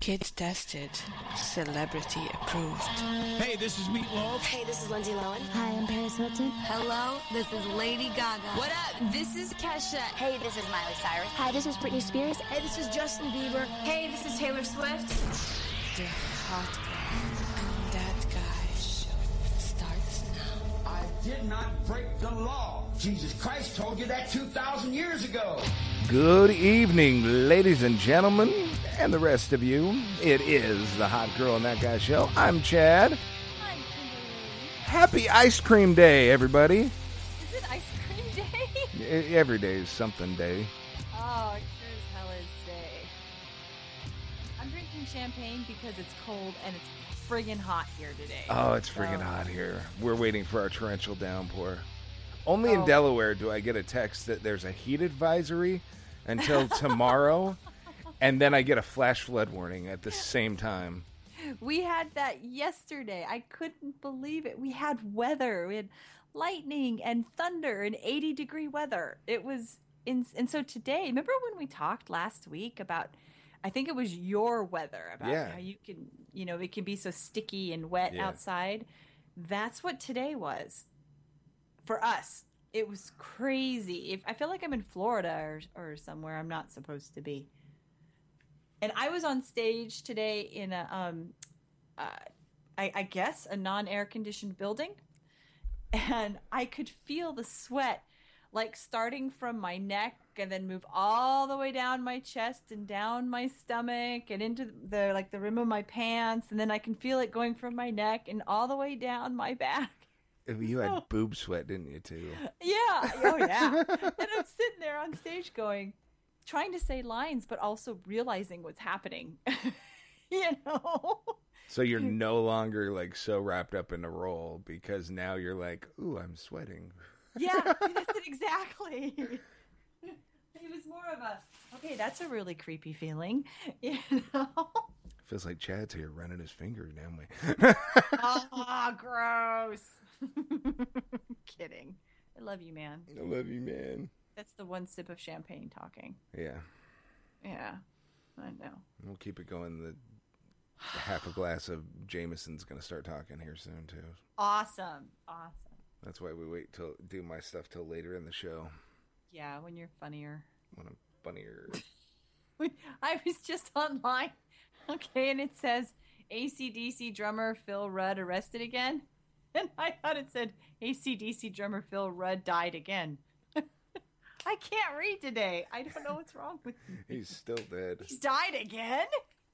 Kids tested. Celebrity approved. Hey, this is Meatloaf. Hey, this is Lindsay Lohan. Hi, I'm Paris Hilton. Hello, this is Lady Gaga. What up? This is Kesha. Hey, this is Miley Cyrus. Hi, this is Britney Spears. Hey, this is Justin Bieber. Hey, this is Taylor Swift. The Hot Girl and That Guy show starts now. I did not break the law. Jesus Christ told you that 2,000 years ago. Good evening, ladies and gentlemen, and the rest of you. It is the Hot Girl and That Guy show. I'm Chad. I'm Kimberly. Happy Ice Cream Day, everybody. Is it ice cream day? Every day is something day. Oh, it sure as hell is today. I'm drinking champagne because it's cold and it's friggin' hot here today. Oh, it's friggin' hot here. We're waiting for our torrential downpour. Only in Delaware do I get a text that there's a heat advisory until tomorrow, and then I get a flash flood warning at the same time. We had that yesterday. I couldn't believe it. We had weather. We had lightning and thunder and 80-degree weather. It was and so today, remember when we talked last week about, I think it was your weather, about how you can, it can be so sticky and wet outside. That's what today was. For us, it was crazy. I feel like I'm in Florida or somewhere I'm not supposed to be. And I was on stage today in a, I guess, a non-air conditioned building, and I could feel the sweat, like starting from my neck and then move all the way down my chest and down my stomach and into the rim of my pants, and then I can feel it going from my neck and all the way down my back. You had boob sweat, didn't you, too? Yeah. Oh, yeah. And I'm sitting there on stage trying to say lines, but also realizing what's happening. So you're no longer, so wrapped up in a role because now you're like, ooh, I'm sweating. Yeah, that's it exactly. It was more of a, okay, that's a really creepy feeling, Feels like Chad's here running his fingers down my... Oh, gross. Kidding. I love you, man. I love you, man. That's the one sip of champagne talking. Yeah. Yeah, I know. We'll keep it going. The half a glass of Jameson's going to start talking here soon, too. Awesome. That's why we wait to do my stuff till later in the show. Yeah, when you're funnier. When I'm funnier. I was just online. Okay, and it says AC/DC drummer Phil Rudd arrested again. And I thought it said AC/DC drummer Phil Rudd died again. I can't read today. I don't know what's wrong with me. He's still dead. He's died again?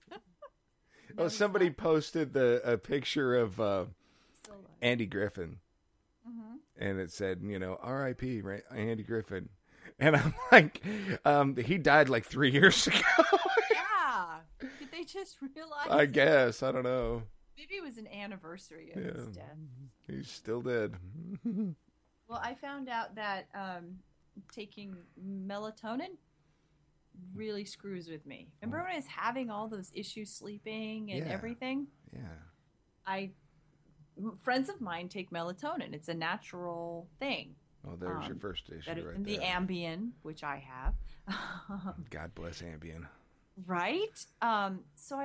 No, somebody posted a picture of Andy Griffin. Mm-hmm. And it said, R.I.P. Right? Andy Griffin. And I'm like, he died 3 years ago. Yeah. Did they just realize? I guess. I don't know. Maybe it was an anniversary of his death. He's still dead. Well, I found out that taking melatonin really screws with me. Remember when I was having all those issues sleeping and everything? Yeah. Friends of mine take melatonin. It's a natural thing. Oh, there's your first issue better right than there. The Ambien, which I have. God bless Ambien. Right? So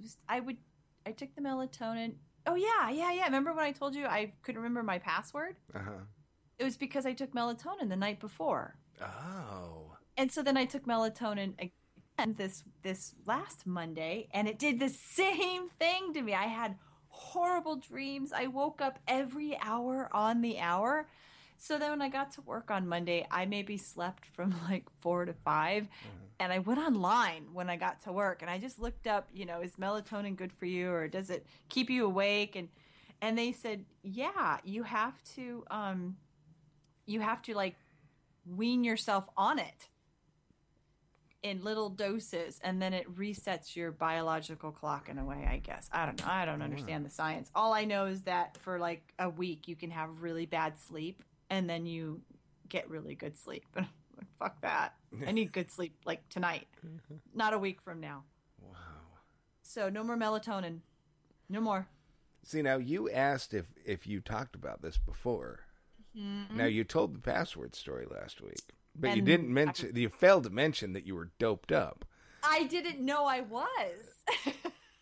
I took the melatonin. Oh, yeah. Remember when I told you I couldn't remember my password? Uh-huh. It was because I took melatonin the night before. Oh. And so then I took melatonin again this last Monday, and it did the same thing to me. I had horrible dreams. I woke up every hour on the hour. So then when I got to work on Monday, I maybe slept from 4 to 5. And I went online when I got to work, and I just looked up, is melatonin good for you, or does it keep you awake? And they said, yeah, you have to wean yourself on it in little doses, and then it resets your biological clock in a way, I guess. I don't know. I don't understand the science. All I know is that for a week, you can have really bad sleep, and then you get really good sleep. Fuck that. I need good sleep tonight, not a week from now. Wow. So no more melatonin. No more. See, now you asked if you talked about this before. Mm-hmm. Now you told the password story last week, but you didn't mention. You failed to mention that you were doped up. I didn't know I was.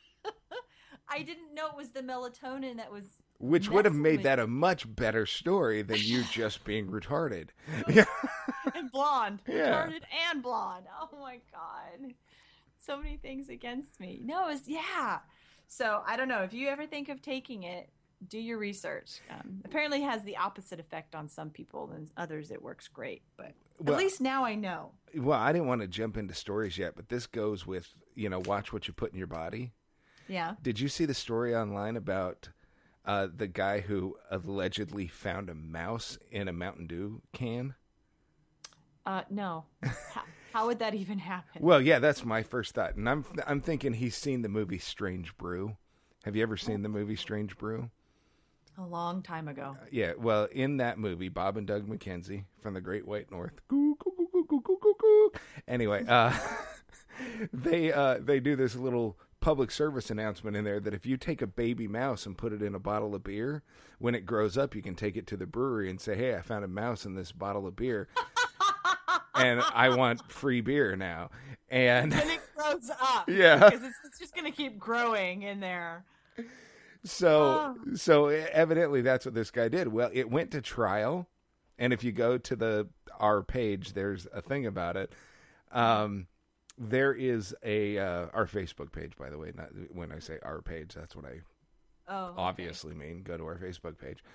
I didn't know it was the melatonin that was. Which would have messing made with that me. a much better story than you just being retarded. Yeah. And blonde. Yeah. Retarded and blonde. Oh my God. So many things against me. No, it's, yeah. So I don't know. If you ever think of taking it, do your research. Apparently it has the opposite effect on some people, and others it works great. But Well- at least now I know. Well, I didn't want to jump into stories yet, but this goes with, watch what you put in your body. Yeah. Did you see the story online about the guy who allegedly found a mouse in a Mountain Dew can? No. How would that even happen? Well, yeah, that's my first thought. And I'm thinking he's seen the movie Strange Brew. Have you ever seen the movie Strange Brew? A long time ago. Yeah, well, in that movie, Bob and Doug McKenzie from the Great White North. Goo, goo, goo, goo, goo, goo, goo, goo. Anyway, they do this little public service announcement in there that if you take a baby mouse and put it in a bottle of beer, when it grows up, you can take it to the brewery and say, "Hey, I found a mouse in this bottle of beer, and I want free beer now." And it grows up. Yeah. Because it's just going to keep growing in there. So evidently that's what this guy did. Well, it went to trial, and if you go to our page, there's a thing about it. There is our Facebook page, by the way. Not when I say our page, that's what I obviously mean. Go to our Facebook page.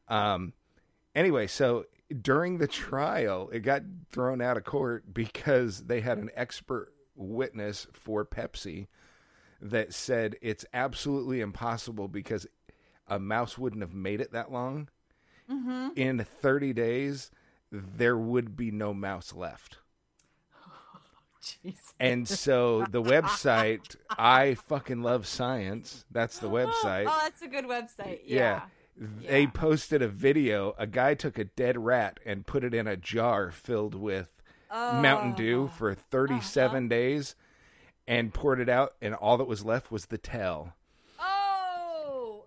Anyway, so during the trial, it got thrown out of court because they had an expert witness for Pepsi that said it's absolutely impossible because a mouse wouldn't have made it that long. Mm-hmm. In 30 days, there would be no mouse left. Jeez. And so the website, I fucking love science. That's the website. Oh, that's a good website. Yeah. They posted a video. A guy took a dead rat and put it in a jar filled with Mountain Dew for 37 days and poured it out, and all that was left was the tail. Oh,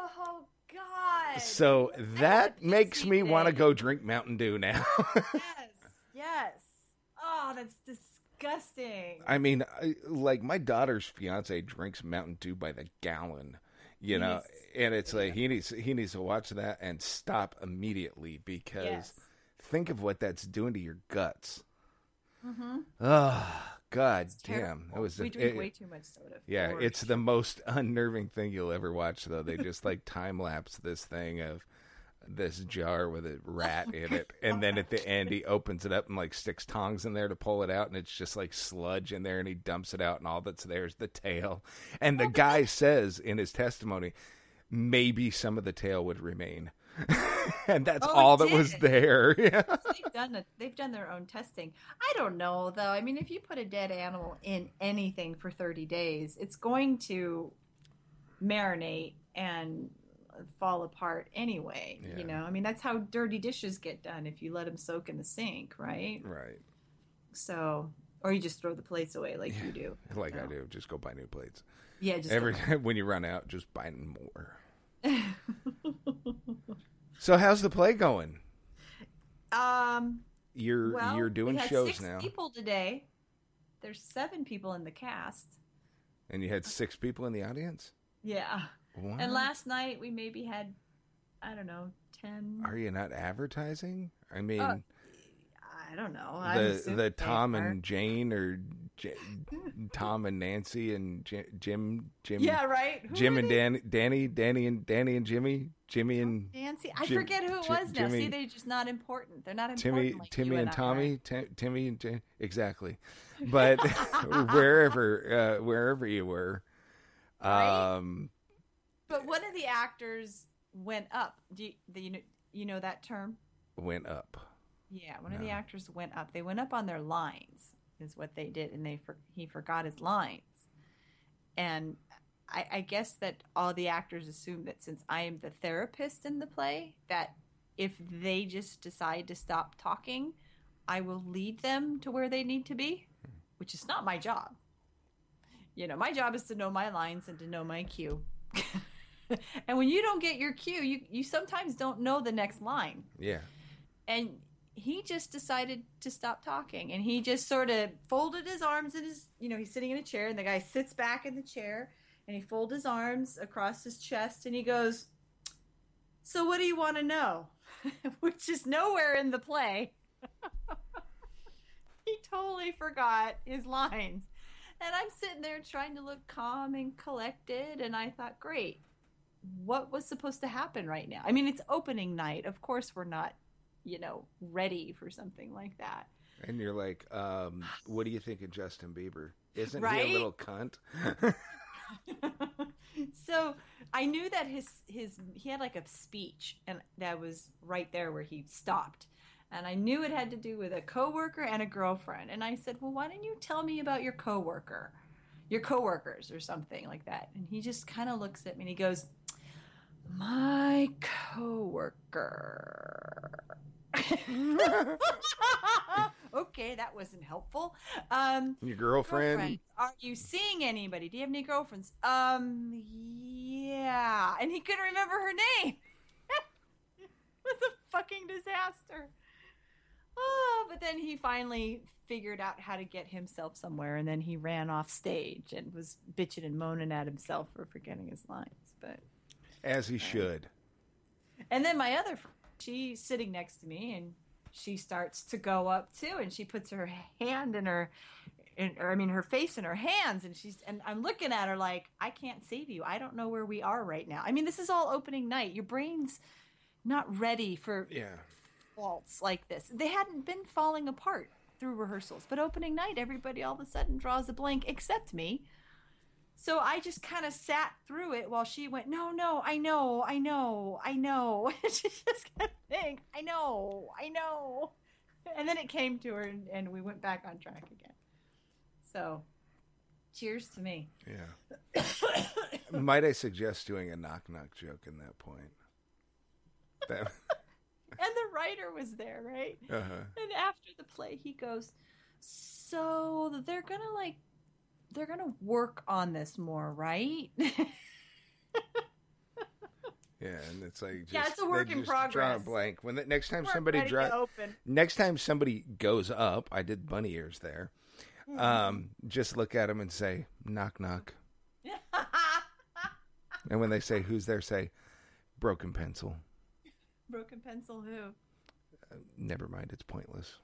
God. So that makes me want to go drink Mountain Dew now. Yes. Oh, that's disgusting. I mean, like my daughter's fiance drinks Mountain Dew by the gallon, and it's like he needs to watch that and stop immediately because think of what that's doing to your guts. Mm-hmm. Oh, God damn! We drink way too much soda. Yeah, it's the most unnerving thing you'll ever watch. Though they just like time lapse this thing of this jar with a rat in it, and then at the end he opens it up and like sticks tongs in there to pull it out, and it's just like sludge in there, and he dumps it out, and all that's there is the tail. And the guy says in his testimony, maybe some of the tail would remain. And that's all that was there. Yeah. They've done their own testing. I don't know though. I mean, if you put a dead animal in anything for 30 days, it's going to marinate and fall apart anyway. Yeah. I mean, that's how dirty dishes get done if you let them soak in the sink, right? Right. So, or you just throw the plates away like you do. Like I do. Just go buy new plates. Yeah. Just every time when you run out, just buy more. So how's the play going? You're doing we had shows 6 now. people today. There's 7 people in the cast. And you had 6 people in the audience? Yeah. What? And last night we maybe had, I don't know, 10. Are you not advertising? I mean, I don't know. the Tom and Jane or Tom and Nancy and Jim. Yeah, right. Jim and Danny and Jimmy and Nancy. I forget who it was now. Jimmy, see, they're just not important. They're not important. Like Timmy you and I Tommy, Timmy and Jane. Exactly. But wherever you were, right? But one of the actors went up. Do you know that term? Went up. Yeah, one of the actors went up. They went up on their lines, is what they did, and he forgot his lines. And I guess that all the actors assume that since I am the therapist in the play, that if they just decide to stop talking, I will lead them to where they need to be, which is not my job. My job is to know my lines and to know my cue. And when you don't get your cue, you sometimes don't know the next line. Yeah. And he just decided to stop talking, and he just sort of folded his arms in his, he's sitting in a chair, and the guy sits back in the chair, and he folds his arms across his chest, and he goes, "So what do you want to know?" Which is nowhere in the play. He totally forgot his lines. And I'm sitting there trying to look calm and collected, and I thought, great. What was supposed to happen right now? I mean, it's opening night. Of course we're not, ready for something like that. And you're like, what do you think of Justin Bieber? Isn't Right? he a little cunt? So I knew that he had like a speech, and that was right there where he stopped. And I knew it had to do with a coworker and a girlfriend. And I said, well, why didn't you tell me about your coworkers or something like that? And he just kind of looks at me and he goes, my coworker. Okay, that wasn't helpful. Your girlfriend? Girlfriends. Are you seeing anybody? Do you have any girlfriends? Yeah. And he couldn't remember her name. It was a fucking disaster. Oh, but then he finally figured out how to get himself somewhere, and then he ran off stage and was bitching and moaning at himself for forgetting his lines. But As he should. and then my other friend, she's sitting next to me, and she starts to go up too, and she puts her hand her face in her hands, and I'm looking at her like, I can't save you. I don't know where we are right now. I mean, this is all opening night. Your brain's not ready for faults like this. They hadn't been falling apart through rehearsals, but opening night, everybody all of a sudden draws a blank except me. So I just kind of sat through it while she went, no, I know. And she just kept saying, I know. And then it came to her, and we went back on track again. So, cheers to me. Yeah. Might I suggest doing a knock-knock joke in that point? And the writer was there, right? Uh-huh. And after the play, he goes, so they're gonna work on this more, right? Yeah, and it's like It's a work in Draw a progress. blank. When next time somebody goes up, I did bunny ears there. Just look at them and say, knock knock. And when they say who's there, say, broken pencil. Broken pencil who? Never mind, it's pointless.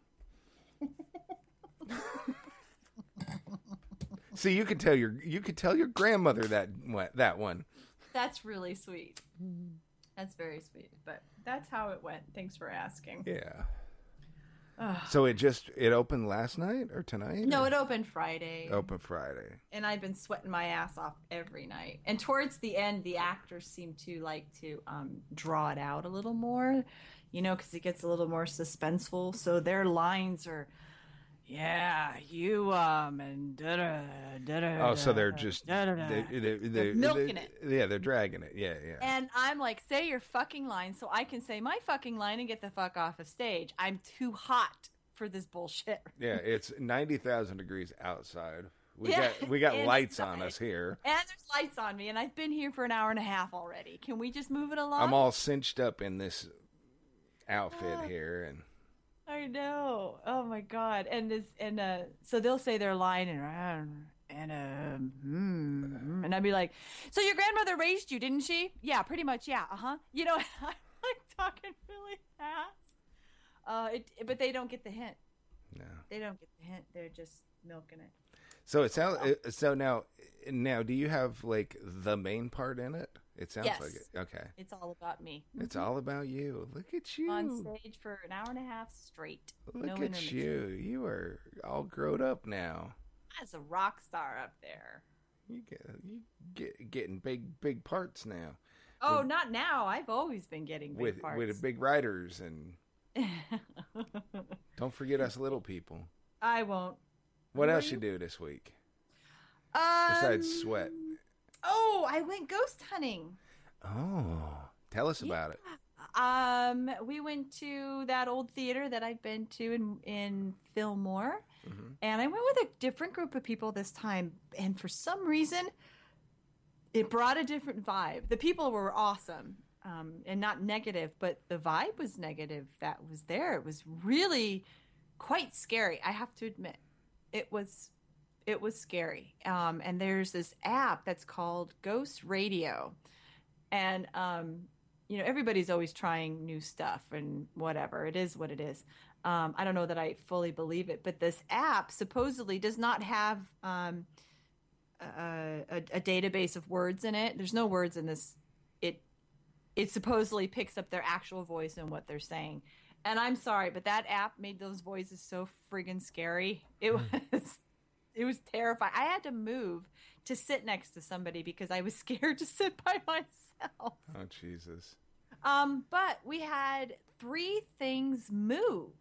See, you could tell your grandmother that one. That's really sweet. That's very sweet. But that's how it went. Thanks for asking. Yeah. So it opened last night or tonight? No, it opened Friday. Opened Friday. And I've been sweating my ass off every night. And towards the end, the actors seem to like to draw it out a little more, because it gets a little more suspenseful. So their lines are, yeah, you and da da da. Oh, so they're just they're milking it. Yeah, they're dragging it. Yeah. And I'm like, say your fucking line so I can say my fucking line and get the fuck off of stage. I'm too hot for this bullshit. Yeah, it's 90,000 degrees outside. We Yeah, got lights inside. on us here. And there's lights on me, and I've been here for an hour and a half already. Can we just move it along? I'm all cinched up in this outfit here, and I know. Oh my god. And so they'll say their line and I'd be like, so your grandmother raised you, didn't she? Yeah, pretty much. Yeah. I'm like talking really fast. But they don't get the hint. no. They don't get the hint. They're just milking it. So it sounds. So now, do you have like the main part in it? It sounds Yes. like it. Okay. It's all about me. It's all about you. Look at you. On stage for an hour and a half straight. Look no at intermission. you. You are all grown up now. As a rock star up there. You getting big parts now. Oh, not now. I've always been getting big parts. With big writers, and don't forget us little people. I won't. What else you do this week besides sweat? Oh, I went ghost hunting. Oh, tell us about it. We went to that old theater that I've been to in Fillmore, and I went with a different group of people this time. And for some reason, it brought a different vibe. The people were awesome, and not negative, but the vibe was negative that was there. It was really quite scary. I have to admit, it was It was scary. And there's this app that's called Ghost Radio. And, everybody's always trying new stuff and whatever. It is what it is. I don't know that I fully believe it, but this app supposedly does not have a database of words in it. There's no words in this. It supposedly picks up their actual voice and what they're saying. And I'm sorry, but that app made those voices so friggin' scary. It was terrifying. I had to move to sit next to somebody because I was scared to sit by myself. Oh, Jesus. But we had 3 things move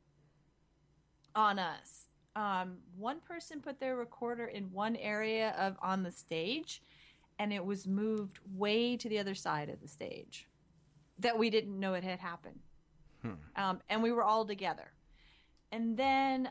on us. One person put their recorder in one area on the stage, and it was moved way to the other side of the stage that we didn't know it had happened. And we were all together. And then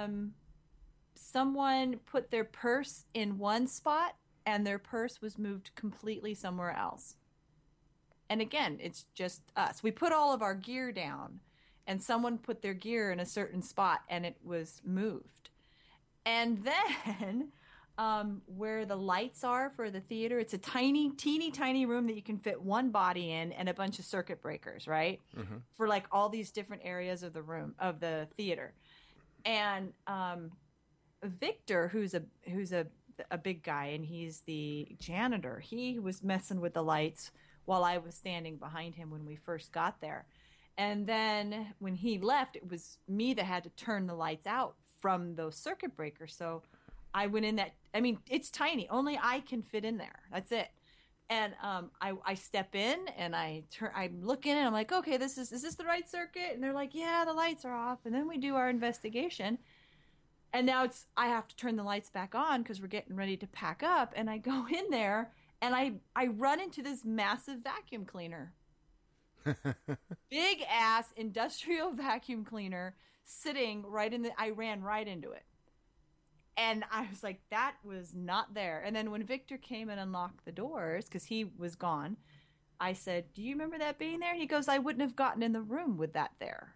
someone put their purse in one spot, and their purse was moved completely somewhere else. And again, it's just us. We put all of our gear down, and someone put their gear in a certain spot, and it was moved. And then where the lights are for the theater, it's a teeny tiny room that you can fit one body in and a bunch of circuit breakers, right? Mm-hmm. For like all these different areas of the room, of the theater. And Victor, who's a big guy, and he's the janitor, he was messing with the lights while I was standing behind him when we first got there. And then when he left, it was me that had to turn the lights out from those circuit breakers. So I went in it's tiny. Only I can fit in there. That's it. And I step in and I'm looking and I'm like, okay, is this the right circuit? And they're like, yeah, the lights are off. And then we do our investigation. And now I have to turn the lights back on because we're getting ready to pack up. And I go in there and I run into this massive vacuum cleaner. Big ass industrial vacuum cleaner sitting I ran right into it. And I was like, that was not there. And then when Victor came and unlocked the doors, because he was gone, I said, do you remember that being there? And he goes, I wouldn't have gotten in the room with that there.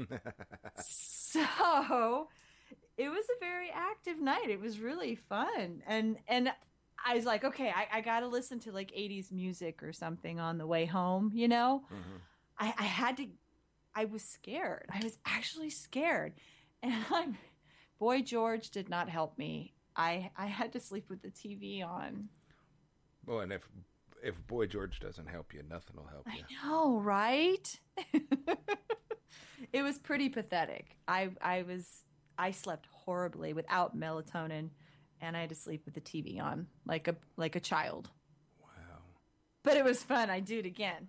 So it was a very active night. It was really fun. And I was like, okay, I got to listen to like 80s music or something on the way home, you know? Mm-hmm. I was scared. I was actually scared. And Boy George did not help me. I had to sleep with the TV on. Well, and if Boy George doesn't help you, nothing will help you. I know, right? It was pretty pathetic. I slept horribly without melatonin, and I had to sleep with the TV on like a child. Wow. But it was fun. I'd do it again.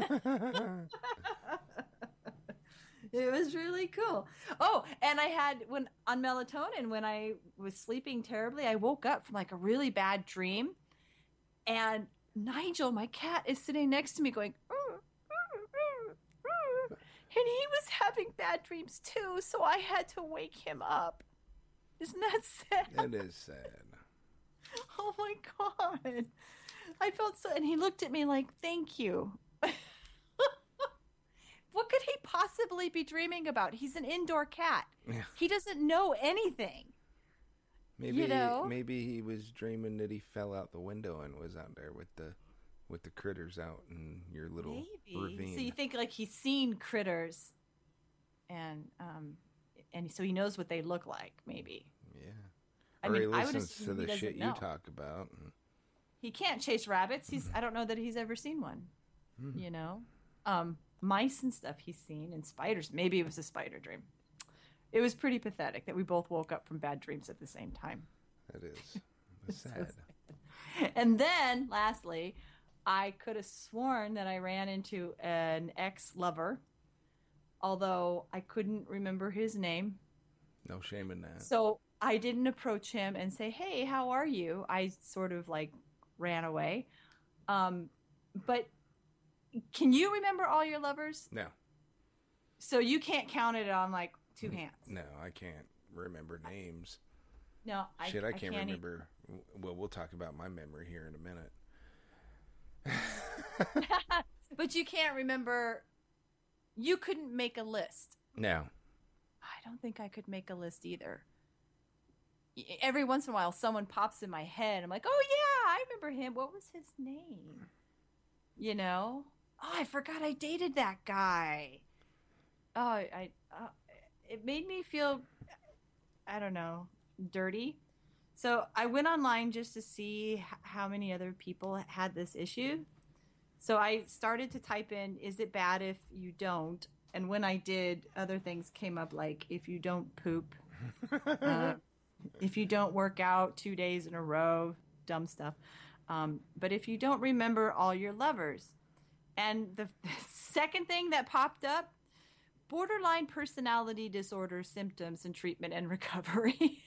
It was really cool. Oh, and I had on melatonin, when I was sleeping terribly, I woke up from like a really bad dream, and Nigel, my cat, is sitting next to me going, and he was having bad dreams too, so I had to wake him up. Isn't that sad? It is sad. Oh my God. I felt so, and he looked at me like, thank you. What could he possibly be dreaming about? He's an indoor cat. Yeah. He doesn't know anything. Maybe he was dreaming that he fell out the window and was out there with the critters out in your little ravine. So you think like he's seen critters, and so he knows what they look like. Maybe. Yeah. He listens to the shit you talk about. He can't chase rabbits. I don't know that he's ever seen one. You know. Mice and stuff he's seen, and spiders. Maybe it was a spider dream. It was pretty pathetic that we both woke up from bad dreams at the same time. It is. It's sad. So sad. And then, lastly, I could have sworn that I ran into an ex-lover, although I couldn't remember his name. No shame in that. So I didn't approach him and say, hey, how are you? I sort of like ran away. But can you remember all your lovers? No. So you can't count it on like two hands? No, I can't remember names. No, I can't remember. Well, we'll talk about my memory here in a minute. But you can't remember. You couldn't make a list. No. I don't think I could make a list either. every once in a while someone pops in my head. I'm like, oh yeah, I remember him. What was his name? You know? Oh, I forgot I dated that guy. Oh, it made me feel, I don't know, dirty. So I went online just to see how many other people had this issue. So I started to type in, is it bad if you don't? And when I did, other things came up like, if you don't poop, if you don't work out 2 days in a row, dumb stuff. But if you don't remember all your lovers. And the second thing that popped up, borderline personality disorder symptoms and treatment and recovery.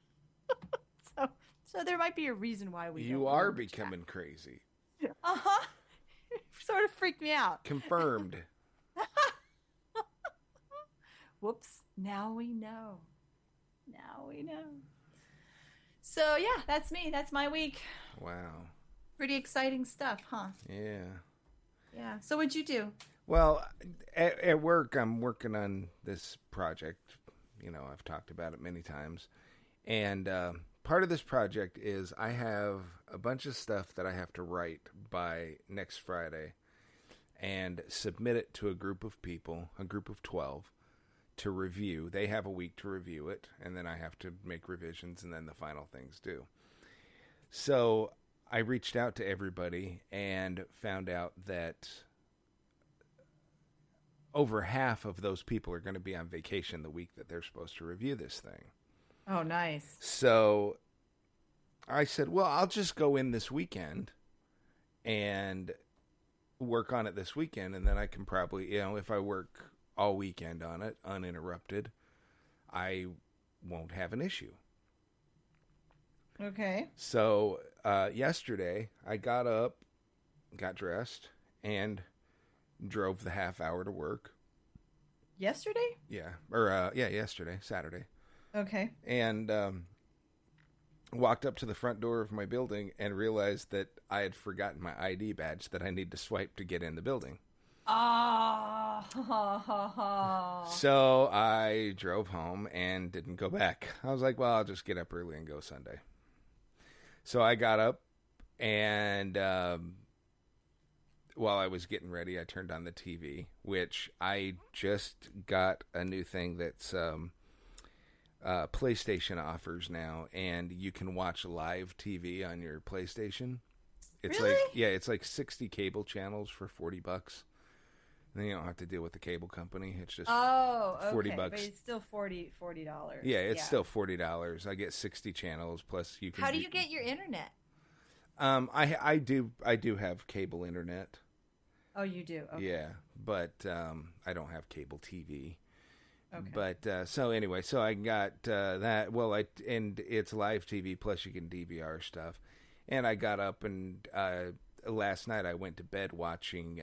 So there might be a reason why You are becoming crazy. Uh-huh. Sort of freaked me out. Confirmed. Whoops. Now we know. So, yeah, that's me. That's my week. Wow. Pretty exciting stuff, huh? Yeah. Yeah. So what'd you do? Well, at work, I'm working on this project. You know, I've talked about it many times. And part of this project is I have a bunch of stuff that I have to write by next Friday and submit it to a group of people, a group of 12, to review. They have a week to review it, and then I have to make revisions, and then the final things due. So I reached out to everybody and found out that over half of those people are going to be on vacation the week that they're supposed to review this thing. Oh, nice. So I said, well, I'll just go in this weekend and work on it this weekend, and then I can probably, you know, if I work all weekend on it, uninterrupted, I won't have an issue. Okay. So yesterday, I got up, got dressed, and drove the half hour to work. Yesterday? Yeah. Or, yesterday, Saturday. Okay. And walked up to the front door of my building and realized that I had forgotten my ID badge that I need to swipe to get in the building. Oh. So I drove home and didn't go back. I was like, well, I'll just get up early and go Sunday. So I got up, and while I was getting ready, I turned on the TV, which I just got a new thing that's PlayStation offers now, and you can watch live TV on your PlayStation. It's really? It's like 60 cable channels for $40. And then you don't have to deal with the cable company. It's just $40. But it's still $40. Yeah, it's still $40. I get 60 channels plus you can. How do you get your internet? I do have cable internet. Oh, you do. Okay. Yeah, but I don't have cable TV. Okay. But so anyway, so I got that. Well, and it's live TV plus you can DVR stuff. And I got up and last night I went to bed watching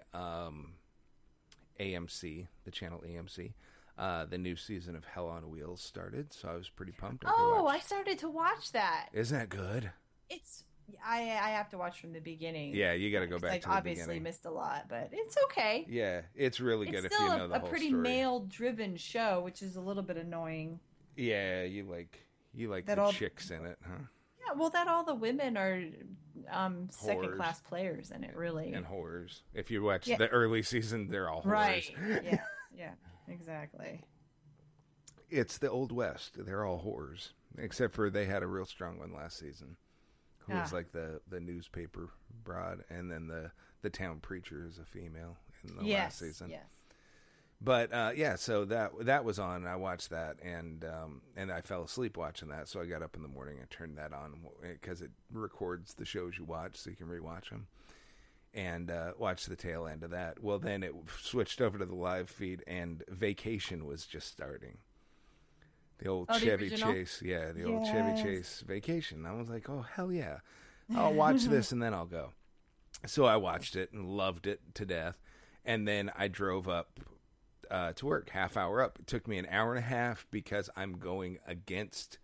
AMC, the channel AMC. The new season of Hell on Wheels started, so I was pretty pumped. I started to watch that. Isn't that good? I have to watch from the beginning. Yeah, you got to go back to the beginning. I obviously missed a lot, but it's okay. Yeah, it's really good if you know the whole story. It's still a pretty male-driven show, which is a little bit annoying. Yeah, you like the chicks in it, huh? Yeah, well, that all the women are second-class players in it, really. And whores. If you watch the early season, they're all whores. Right, yeah, exactly. It's the Old West. They're all whores. Except for they had a real strong one last season. Who was like the newspaper broad, and then the town preacher is a female in the last season. Yes. But so that was on. And I watched that, and I fell asleep watching that. So I got up in the morning and turned that on because it records the shows you watch, so you can rewatch them. And watch the tail end of that. Well, then it switched over to the live feed, and Vacation was just starting. The old Chevy Chase. Yeah, the old Chevy Chase Vacation. I was like, oh, hell yeah. I'll watch this and then I'll go. So I watched it and loved it to death. And then I drove up to work, half hour up. It took me an hour and a half because I'm going against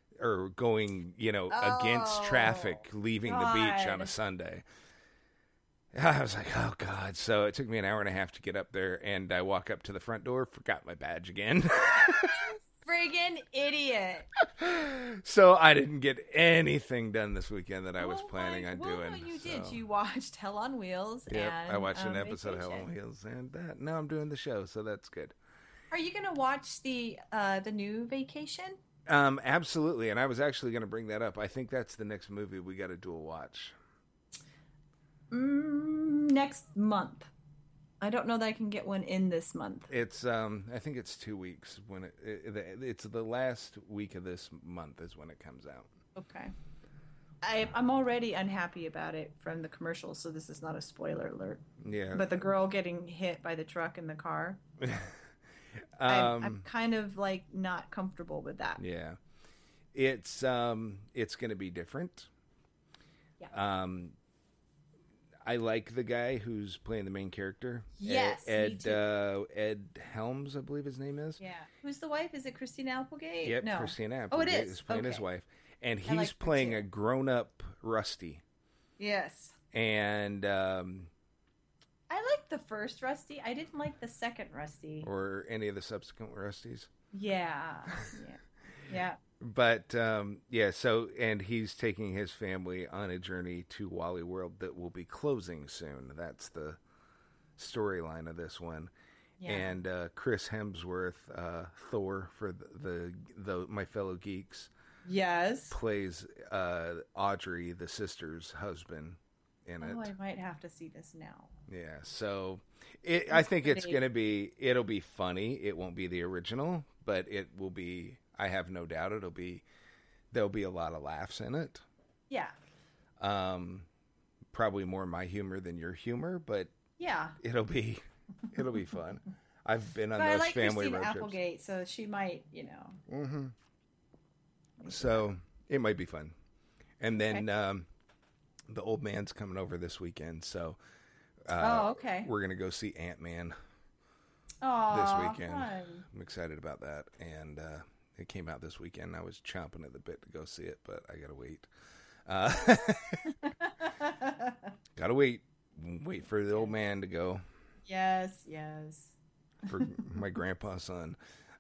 traffic, leaving the beach on a Sunday. I was like, oh, God. So it took me an hour and a half to get up there, and I walk up to the front door, forgot my badge again. friggin' idiot. So I didn't get anything done this weekend that I was planning on doing. Well, you did. so. You watched Hell on Wheels. Yep, and I watched an episode Vacation. of Hell on Wheels, and that. Now I'm doing the show, so that's good. Are you going to watch the new Vacation? Absolutely, and I was actually going to bring that up. I think that's the next movie we got to dual watch. Next month. I don't know that I can get one in this month. It's I think it's 2 weeks when it's the last week of this month is when it comes out. Okay. I'm already unhappy about it from the commercials, so this is not a spoiler alert. Yeah. But the girl getting hit by the truck in the car, I'm kind of like not comfortable with that. Yeah. It's going to be different. Yeah. I like the guy who's playing the main character. Yes, me Ed too. Ed Helms, I believe his name is. Yeah. Who's the wife? Is it Christina Applegate? Yep, No. Christina Oh, it Applegate is. is playing his Okay. wife, and I he's like her playing too. a grown-up Rusty. Yes. And I liked the first Rusty. I didn't like the second Rusty. or any of the subsequent Rusties. Yeah. Yeah. But so and he's taking his family on a journey to Wally World that will be closing soon. That's the storyline of this one. Yeah. And Chris Hemsworth, Thor for the my fellow geeks, Yes. plays Audrey, the sister's husband, in it. Oh, I might have to see this now. Yeah, so I think it'll be funny. It won't be the original, but it will be. I have no doubt there'll be a lot of laughs in it. Yeah. Probably more my humor than your humor, but Yeah. it'll be fun. I've been on But I those like family Christina road trips. Applegate, so she might, Mm-hmm. So it might be fun. And then the old man's coming over this weekend, so okay. we're gonna go see Ant-Man Aw, this weekend. fun. I'm excited about that, and it came out this weekend. I was chomping at the bit to go see it, but I gotta wait. Gotta wait for the old man to go. Yes. For my grandpa's son.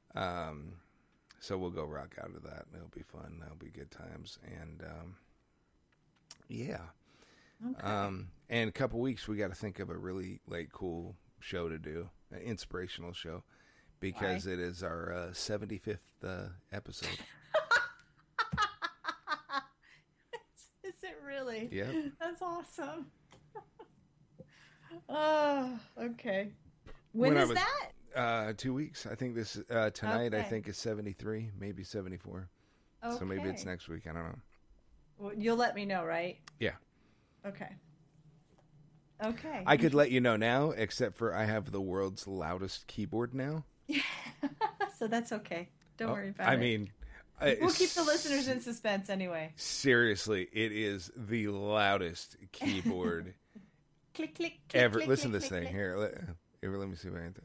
So we'll go rock out of that, and it'll be fun. That'll be good times, and yeah. Okay. And a couple weeks, we got to think of a really cool show to do, an inspirational show, because it is our 75th episode. Is it really? Yeah. That's awesome. Oh, okay. When When I is was- that? 2 weeks. I think this tonight. I Okay. think is 73, maybe 74. Okay. So maybe it's next week. I don't know. Well, you'll let me know, right? Yeah. Okay. I could let you know now, except for I have the world's loudest keyboard now. So that's okay. Don't worry about I it. mean, We'll keep the listeners in suspense anyway. seriously, it is the loudest keyboard Click, click, click. ever. click, Listen to click, this click, thing click. here. Let me see if I can.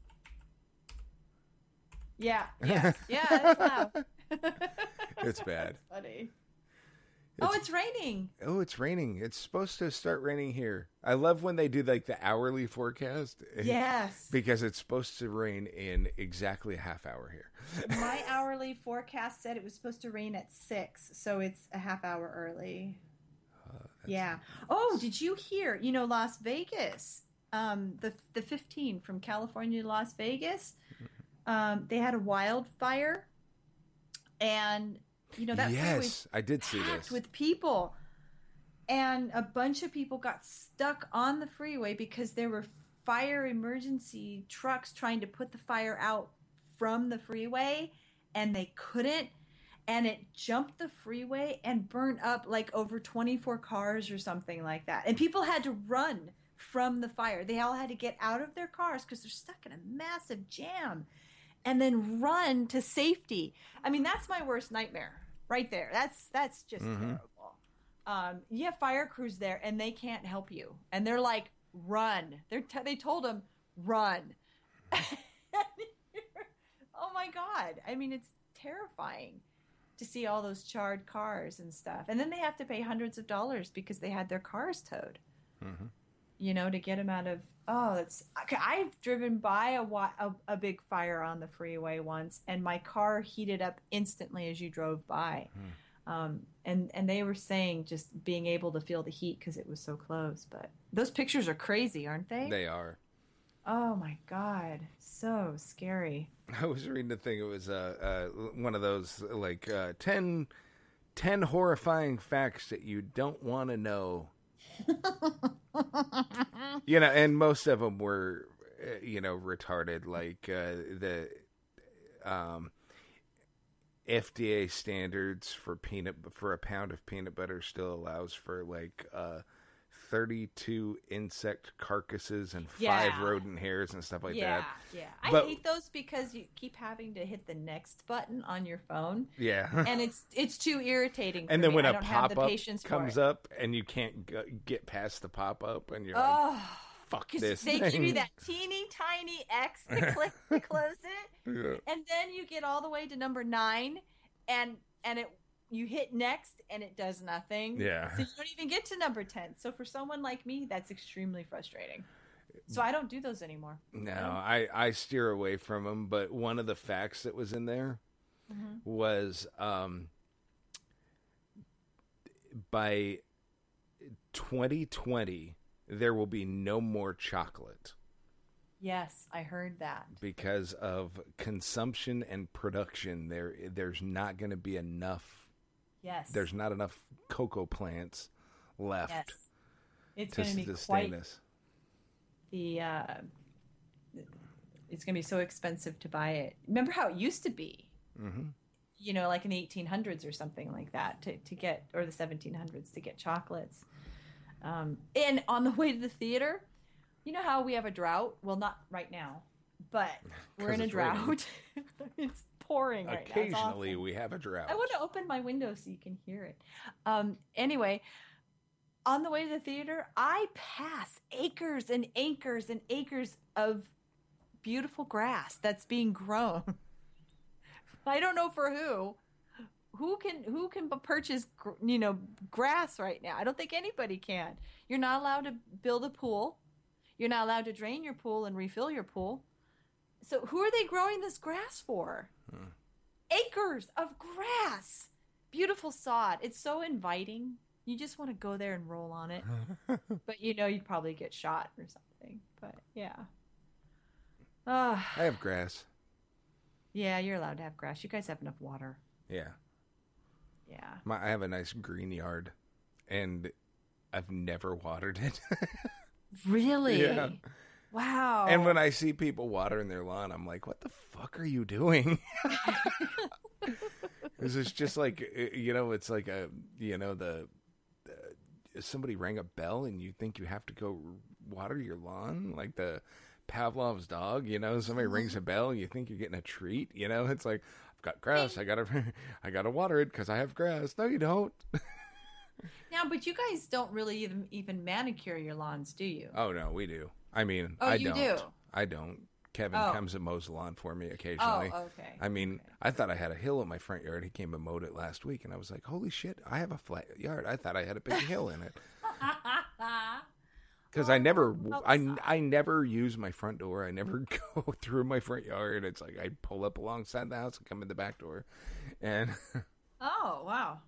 Yeah. That's loud. It's bad. That's funny. It's raining. Oh, it's raining. It's supposed to start raining here. I love when they do the hourly forecast. Yes. Because it's supposed to rain in exactly a half hour here. My hourly forecast said it was supposed to rain at 6, so it's a half hour early. Yeah. Oh, did you hear? Las Vegas, the 15 from California to Las Vegas, they had a wildfire, and that Yes, I did see packed this. with people, and a bunch of people got stuck on the freeway because there were fire emergency trucks trying to put the fire out from the freeway, and they couldn't, and it jumped the freeway and burned up over 24 cars or something like that, and people had to run from the fire. They all had to get out of their cars because they're stuck in a massive jam and then run to safety. I mean, that's my worst nightmare right there. That's just terrible. You have fire crews there and they can't help you, and they're like, run. They told them, run. Oh my God. I mean, it's terrifying to see all those charred cars and stuff. And then they have to pay hundreds of dollars because they had their cars towed. Mm-hmm. to get them out of. Oh, I've driven by a big fire on the freeway once, and my car heated up instantly as you drove by. And they were saying just being able to feel the heat because it was so close. But those pictures are crazy, aren't they? They are. Oh my God, so scary. I was reading the thing. It was one of those like 10 horrifying facts that you don't want to know. And most of them were, retarded. Like the FDA standards for a pound of peanut butter still allows for like 32 insect carcasses and 5 rodent hairs and stuff like that. Yeah. I hate those because you keep having to hit the next button on your phone. Yeah. And it's too irritating for and then me. when I a don't have the pop-up patience comes for it. up and you can't get past the pop-up and you're like, fuck this they thing. give you that teeny tiny X to click to close it. Yeah. And then you get all the way to number 9 and you hit next and it does nothing. Yeah. So you don't even get to number 10. So for someone like me, that's extremely frustrating. So I don't do those anymore. No, I steer away from them. But one of the facts that was in there was by 2020, there will be no more chocolate. Yes, I heard that. Because of consumption and production, there's not going to be enough. Yes. There's not enough cocoa plants left. Yes. It's to going to be sustain quite us. It's going to be so expensive to buy it. Remember how it used to be? Mm-hmm. Like in the 1800s or something like that to get, or the 1700s to get chocolates. And on the way to the theater, you know how we have a drought? Well, not right now, but we're in a drought. It's pouring right now. Occasionally we have a drought. I want to open my window so you can hear it. Anyway, on the way to the theater, I pass acres and acres and acres of beautiful grass that's being grown. I don't know for who. Who can purchase, grass right now? I don't think anybody can. You're not allowed to build a pool. You're not allowed to drain your pool and refill your pool. So who are they growing this grass for? Acres of grass. Beautiful sod. It's so inviting. You just want to go there and roll on it. But you'd probably get shot or something. But yeah. I have grass. Yeah, you're allowed to have grass. You guys have enough water. Yeah. Yeah. I have a nice green yard, and I've never watered it. Really? Yeah. Wow. And when I see people watering their lawn, I'm like, what the fuck are you doing? Is this just like, it's like somebody rang a bell and you think you have to go water your lawn? Like the Pavlov's dog, somebody rings a bell and you think you're getting a treat, It's like, I've got grass. I gotta water it because I have grass. No, you don't. Now, but you guys don't really even manicure your lawns, do you? Oh, no, we do. I mean, I don't. Do? I don't. Kevin comes and mows the lawn for me occasionally. Oh, okay. I mean, I thought I had a hill in my front yard. He came and mowed it last week, and I was like, holy shit, I have a flat yard. I thought I had a big hill in it. Because I never use my front door. I never go through my front yard. It's like I pull up alongside the house and come in the back door. And oh, wow.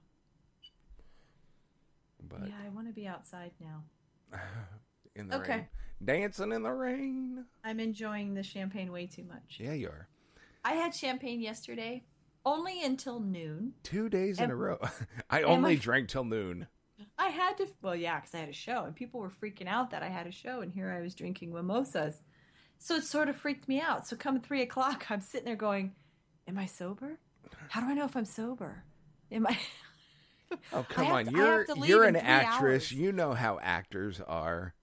But yeah, I want to be outside now. In the rain. Dancing in the rain. I'm enjoying the champagne way too much. Yeah, you are. I had champagne yesterday, only until noon. 2 days in a row. I only drank till noon. I had to, because I had a show, and people were freaking out that I had a show, and here I was drinking mimosas. So it sort of freaked me out. So come 3 o'clock, I'm sitting there going, am I sober? How do I know if I'm sober? Am I... Oh, come on. You're an actress. Hours. You know how actors are.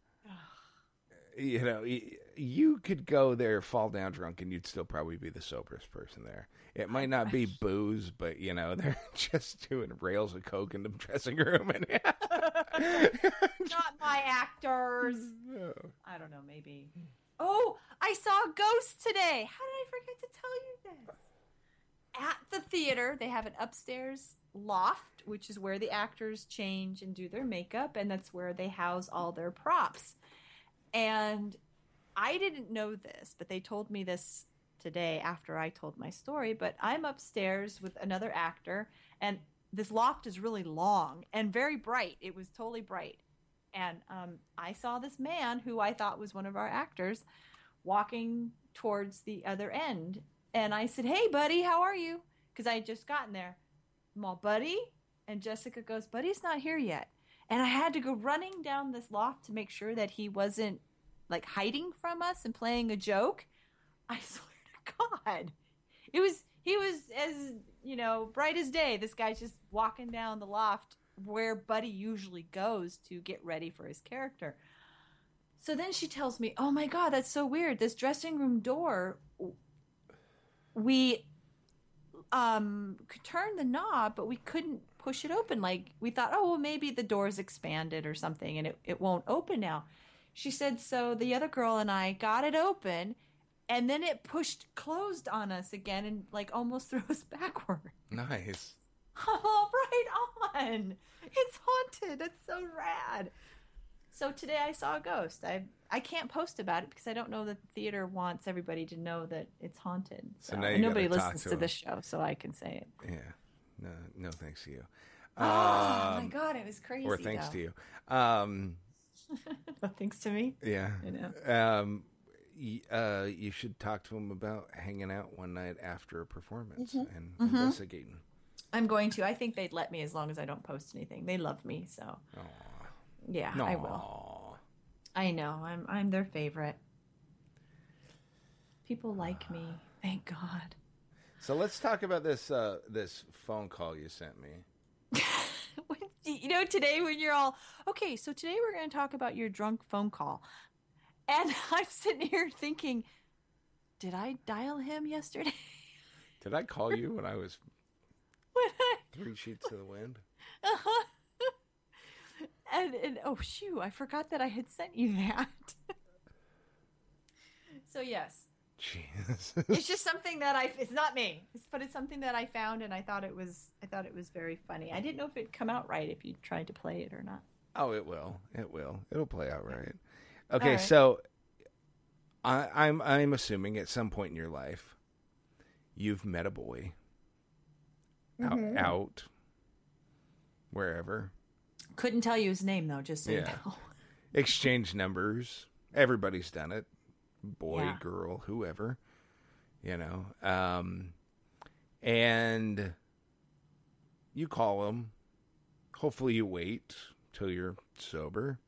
You could go there, fall down drunk, and you'd still probably be the soberest person there. It might not be booze, but, they're just doing rails of coke in the dressing room. And not my actors. No. I don't know, maybe. Oh, I saw a ghost today. How did I forget to tell you this? At the theater, they have an upstairs loft, which is where the actors change and do their makeup, and that's where they house all their props. And I didn't know this, but they told me this today after I told my story. But I'm upstairs with another actor, and this loft is really long and very bright. It was totally bright. And I saw this man who I thought was one of our actors walking towards the other end. And I said, "Hey, buddy, how are you?" Because I had just gotten there. I'm all, "Buddy?" And Jessica goes, "Buddy's not here yet." And I had to go running down this loft to make sure that he wasn't like hiding from us and playing a joke. I swear to God, he was as, bright as day. This guy's just walking down the loft where Buddy usually goes to get ready for his character. So then she tells me, "Oh my God, that's so weird. This dressing room door, we could turn the knob, but we couldn't push it open. Like we thought, oh, well, maybe the door's expanded or something and it won't open now." She said, "So the other girl and I got it open and then it closed on us again and like almost threw us backward." Nice. Oh, right on. It's haunted. That's so rad. So today I saw a ghost. I can't post about it because I don't know that the theater wants everybody to know that it's haunted. So now you and nobody gotta talk listens to to him. this show, so I can say it. Yeah. No thanks to you. Oh my God, it was crazy. Or thanks though. to you. No thanks to me. Yeah. I know. You should talk to him about hanging out one night after a performance Mm-hmm. and investigating. I'm going to. I think they'd let me as long as I don't post anything. They love me, so yeah, I will. I know. I'm their favorite. People like me. Thank God. So let's talk about this phone call you sent me. Today when you're all, okay, so today we're going to talk about your drunk phone call. And I'm sitting here thinking, did I dial him yesterday? Did I call you when I was When I- 3 sheets to the wind? Uh-huh. And oh, shoo, I forgot that I had sent you that. So yes, Jesus. it's just something that it's not me, but it's something that I found and I thought it was very funny. I didn't know if it'd come out right if you tried to play it or not. Oh, it will. It'll play out right. Okay, right. so I'm assuming at some point in your life you've met a boy out wherever. Couldn't tell you his name though, just so you know. Exchange numbers. Everybody's done it. Boy, Yeah. girl, whoever. And you call him. Hopefully you wait till you're sober.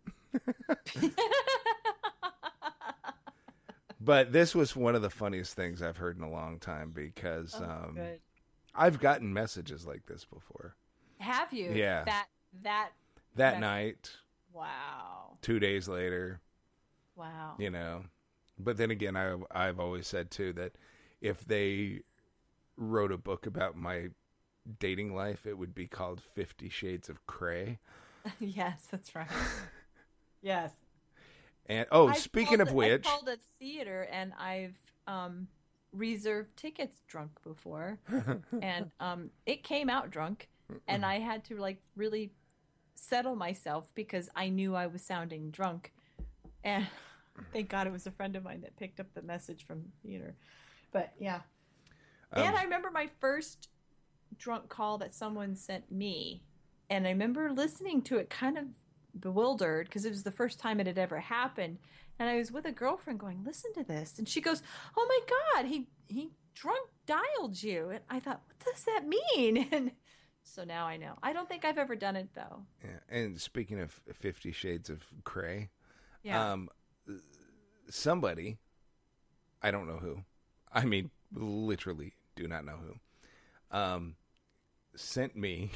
But this was one of the funniest things I've heard in a long time because Good. I've gotten messages like this before. Have you? Yeah. That Night, Wow. 2 days later, Wow. But then again, I've always said too that if they wrote a book about my dating life, it would be called 50 Shades of Cray. Yes, that's right. Yes. And I've speaking of called- which, I've called a theater and I've reserved tickets drunk before, and it came out drunk, and I had to like really settle myself because I knew I was sounding drunk, and thank God it was a friend of mine that picked up the message from the theater. But yeah, and I remember my first drunk call that someone sent me, and I remember listening to it kind of bewildered because it was the first time it had ever happened, and I was with a girlfriend going, "Listen to this," and she goes, "Oh my God, he drunk dialed you," and I thought, what does that mean? And so now I know. I don't think I've ever done it though. yeah, and speaking of 50 Shades of Cray, Yeah. somebody, I don't know who, I mean, literally do not know who, sent me,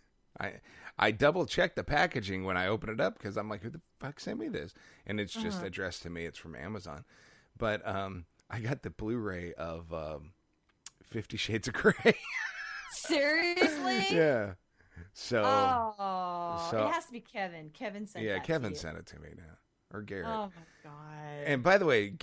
I double checked the packaging when I opened it up because I'm like, who the fuck sent me this? And it's just addressed to me. It's from Amazon. But I got the Blu-ray of 50 Shades of Grey. Seriously? Yeah. So, it has to be Kevin. Kevin sent yeah, that Kevin to you. sent it to me now. Or Garrett. Oh my God. And by the way,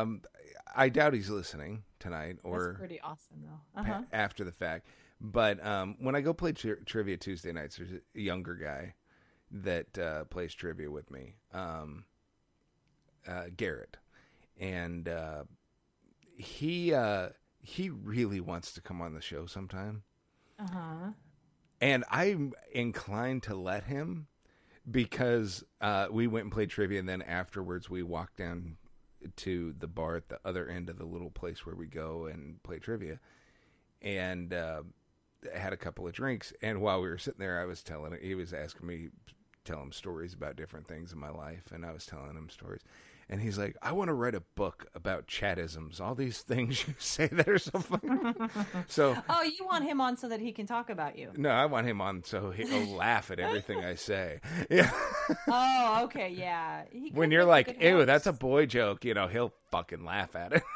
I doubt he's listening tonight or That's pretty awesome though. after the fact. But when I go play trivia Tuesday nights, there's a younger guy that plays trivia with me. Garrett, and he really wants to come on the show sometime. And I'm inclined to let him because we went and played trivia, and then afterwards we walked down to the bar at the other end of the little place where we go and play trivia, and had a couple of drinks. And while we were sitting there, he was asking me, tell him stories about different things in my life, and I was telling him stories. And he's like, I want to write a book about Chadisms, all these things you say that are so funny. So, oh, you want him on so that he can talk about you? No, I want him on so he'll laugh at everything I say. Yeah. Oh, okay, yeah. When you're like, ew, that's a boy joke, he'll fucking laugh at it.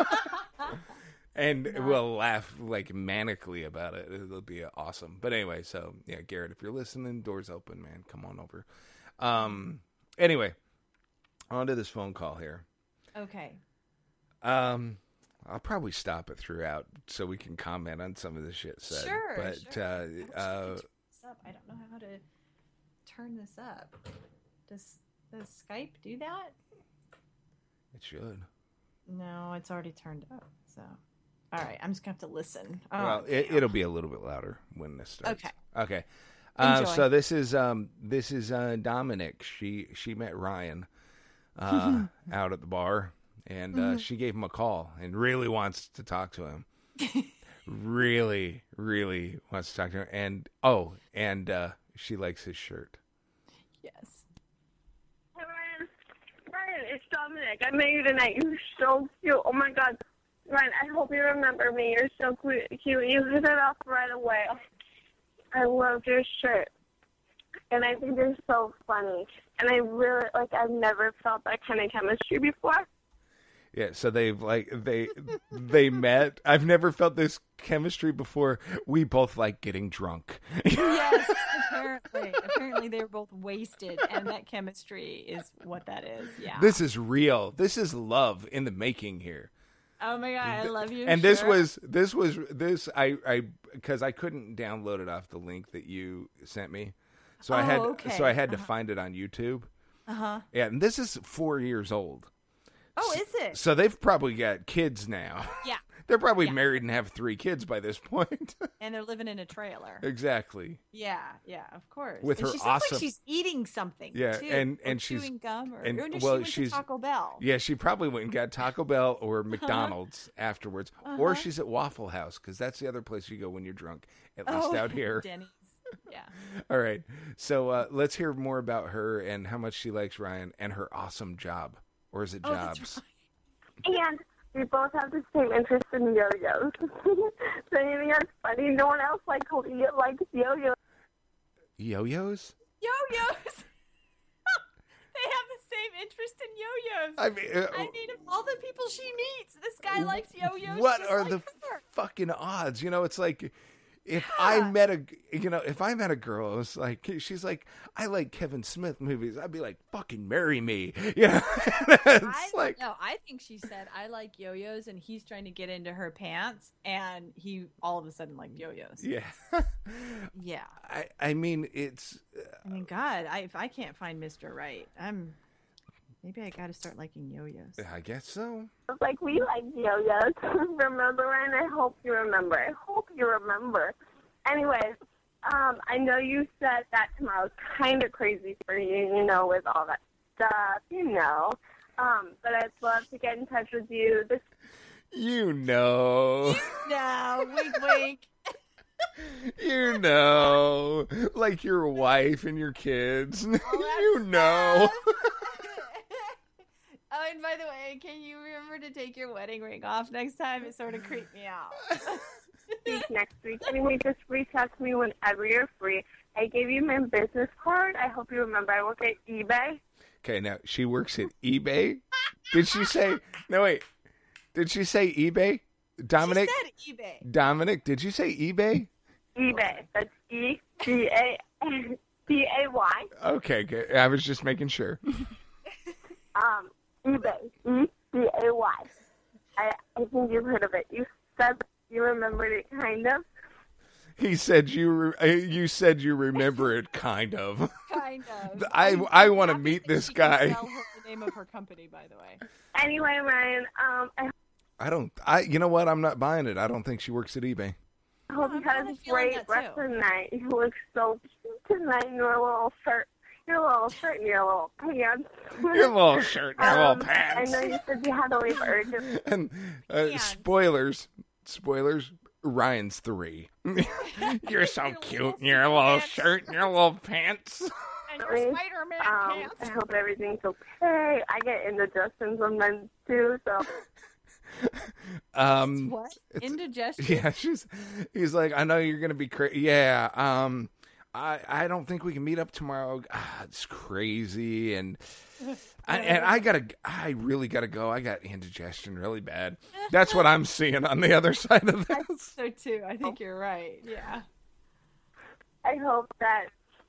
And we'll laugh like manically about it. It'll be awesome. But anyway, so yeah, Garrett, if you're listening, doors open, man. Come on over. Anyway, on to this phone call here. Okay. I'll probably stop it throughout so we can comment on some of the shit said. Sure. But sure. I don't know how to turn this up. Does Skype do that? It should. No, it's already turned up. So, all right, I'm just gonna have to listen. Well, it'll be a little bit louder when this starts. Okay. So this is Dominic. She met Ryan out at the bar, and she gave him a call and really wants to talk to him. really, really wants to talk to him. And she likes his shirt. Yes. Hey Ryan, it's Dominic. I met you tonight. You're so cute. Oh my God. Ryan, I hope you remember me. You're so cute. You hit it off right away. I loved your shirt. And I think you're so funny. And I really, I've never felt that kind of chemistry before. Yeah, so they met. I've never felt this chemistry before. We both like getting drunk. Yes, apparently they were both wasted, and that chemistry is what that is. Yeah. This is real. This is love in the making here. Oh my God, I love you. And this was I because I couldn't download it off the link that you sent me. So I had to find it on YouTube. Yeah, and this is 4 years old. Oh, is it? So they've probably got kids now. Yeah. They're probably married and have 3 kids by this point. And they're living in a trailer. Exactly. Yeah, of course. With and her she awesome. Sounds like she's eating something. Yeah, too. and she's chewing gum, or and she went to Taco Bell. Yeah, she probably went and got Taco Bell or McDonald's afterwards, or she's at Waffle House because that's the other place you go when you're drunk. At least out here. Denny's. Yeah. All right. So let's hear more about her and how much she likes Ryan and her awesome job. Or is it jobs? That's right. And we both have the same interest in yo-yos. So you think that's funny? No one else likes yo-yos. Yo-yos? Yo-yos! They have the same interest in yo-yos. I mean, of all the people she meets, this guy likes yo-yos. What just are like the her. fucking odds? It's like... If I met a girl, it's like she's like, I like Kevin Smith movies, I'd be like, fucking marry me. I think she said I like yo-yos, and he's trying to get into her pants, and he all of a sudden liked yo-yos. Yeah. Yeah. I mean, it's. God, if I can't find Mr. Right, maybe I got to start liking yo-yos. I guess so. Like, we like yo-yos. Remember, and I hope you remember. Anyways, I know you said that tomorrow's kind of crazy for you, with all that stuff, But I'd love to get in touch with you. Wink, wink. Like your wife and your kids. Oh, and by the way, can you remember to take your wedding ring off next time? It sort of creeped me out. Next week. Anyway, just reach out to me whenever you're free. I gave you my business card. I hope you remember. I work at eBay. Okay, now she works at eBay? Did she say... No, wait. Did she say eBay? Dominic? She said eBay. Dominic, did you say eBay? eBay. That's EBAY. Okay, good. I was just making sure. eBay. EBAY. I think you've heard of it. You said you remembered it, kind of. He said you said you remember it, kind of. Kind of. I want to meet this guy. Tell her the name of her company, by the way. Anyway, Ryan, You know what? I'm not buying it. I don't think she works at eBay. I hope you had a great rest of the night. You look so cute tonight in your little shirt. Your little shirt and your little pants. Your little shirt and your little pants. I know you said you had to leave early. And spoilers, Ryan's 3. You're so cute in your little shirt and your little pants. And your Spider-Man pants. I hope everything's okay. I get indigestion sometimes too, so... What? Indigestion? Yeah, he's like, I know you're gonna be crazy. Yeah, I don't think we can meet up tomorrow. It's crazy, and I really gotta go. I got indigestion really bad. That's what I'm seeing on the other side of this. So too. I think you're right. Yeah. I hope that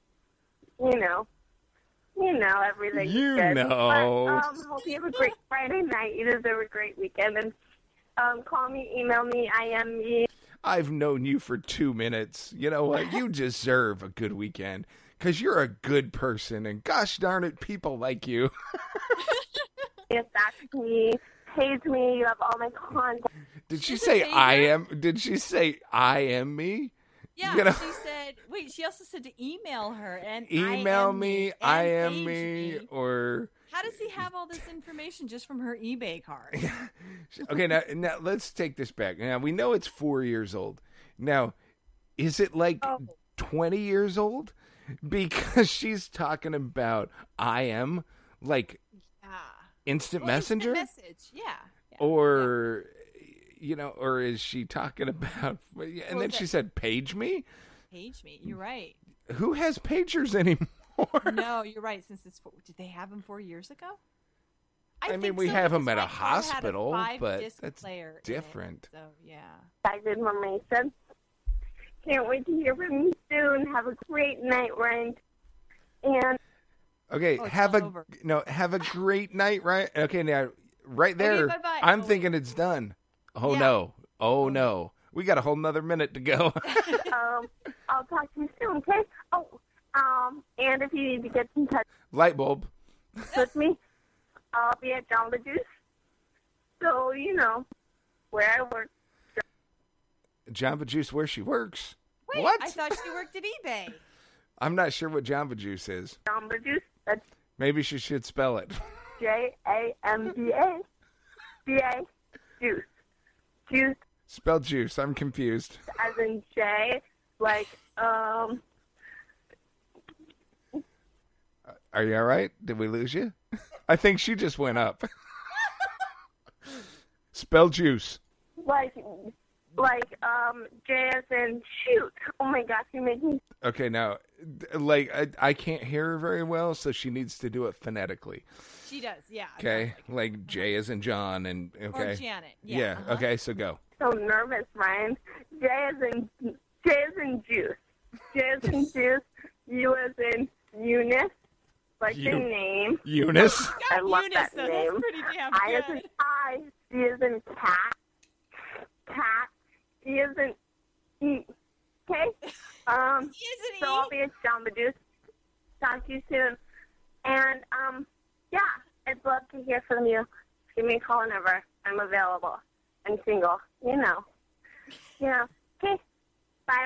everything. You good. know. But, hope you have a great Friday night. You deserve a great weekend. And call me, email me, IM me. I've known you for 2 minutes. You know what? You deserve a good weekend because you're a good person. And gosh darn it, people like you. Get back to me. Page me. You have all my contact. Did she say I am? Did she say I am me? Yeah, you know? She said, wait, she also said to email her and email me, I am page me, or... How does he have all this information just from her eBay card? Okay, now let's take this back. Now, we know it's 4 years old. Now, is it like 20 years old? Because she's talking about I am, like, instant messenger? Instant message, yeah. Or... You know, or is she talking about... And then she said, page me? Page me, you're right. Who has pagers anymore? No, you're right. Since it's... Did they have them 4 years ago? I mean, we have them at a hospital, but that's different. So, yeah. Excited, Mason. Can't wait to hear from you soon. Have a great night, Ryan. And... Okay, have a great night, right? Okay, now, right there, okay, bye-bye. I'm thinking it's done. Oh, yeah. No. We got a whole nother minute to go. I'll talk to you soon, okay? And if you need to get in touch light bulb with me, I'll be at Jamba Juice. So, where I work. Jamba Juice, where she works? Wait, what? I thought she worked at eBay. I'm not sure what Jamba Juice is. Jamba Juice? That's maybe she should spell it. JAMBA. BA. Juice. Juice. Spell juice. I'm confused. As in J, like, Are you all right? Did we lose you? I think she just went up. Spell juice. Like, J as in shoot. Oh my gosh, you make me... Okay, now, like, I can't hear her very well, so she needs to do it phonetically. She does, yeah. Okay, like J as in John, and okay. Or Janet, yeah. Okay, so go. So nervous, Ryan. J as in juice. J as in juice. U as in Eunice. Like the name. Eunice? I love Eunice, that name. That's pretty damn I as good. in I. C as in cat. Cat. E as in E. Okay? E as in so I'll be at Jamba Juice. Talk to you soon. And, yeah, I'd love to hear from you. Give me a call whenever I'm available. I'm single. Okay, bye.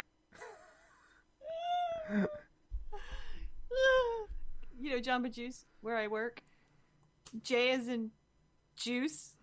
Jamba Juice, where I work. J as in juice.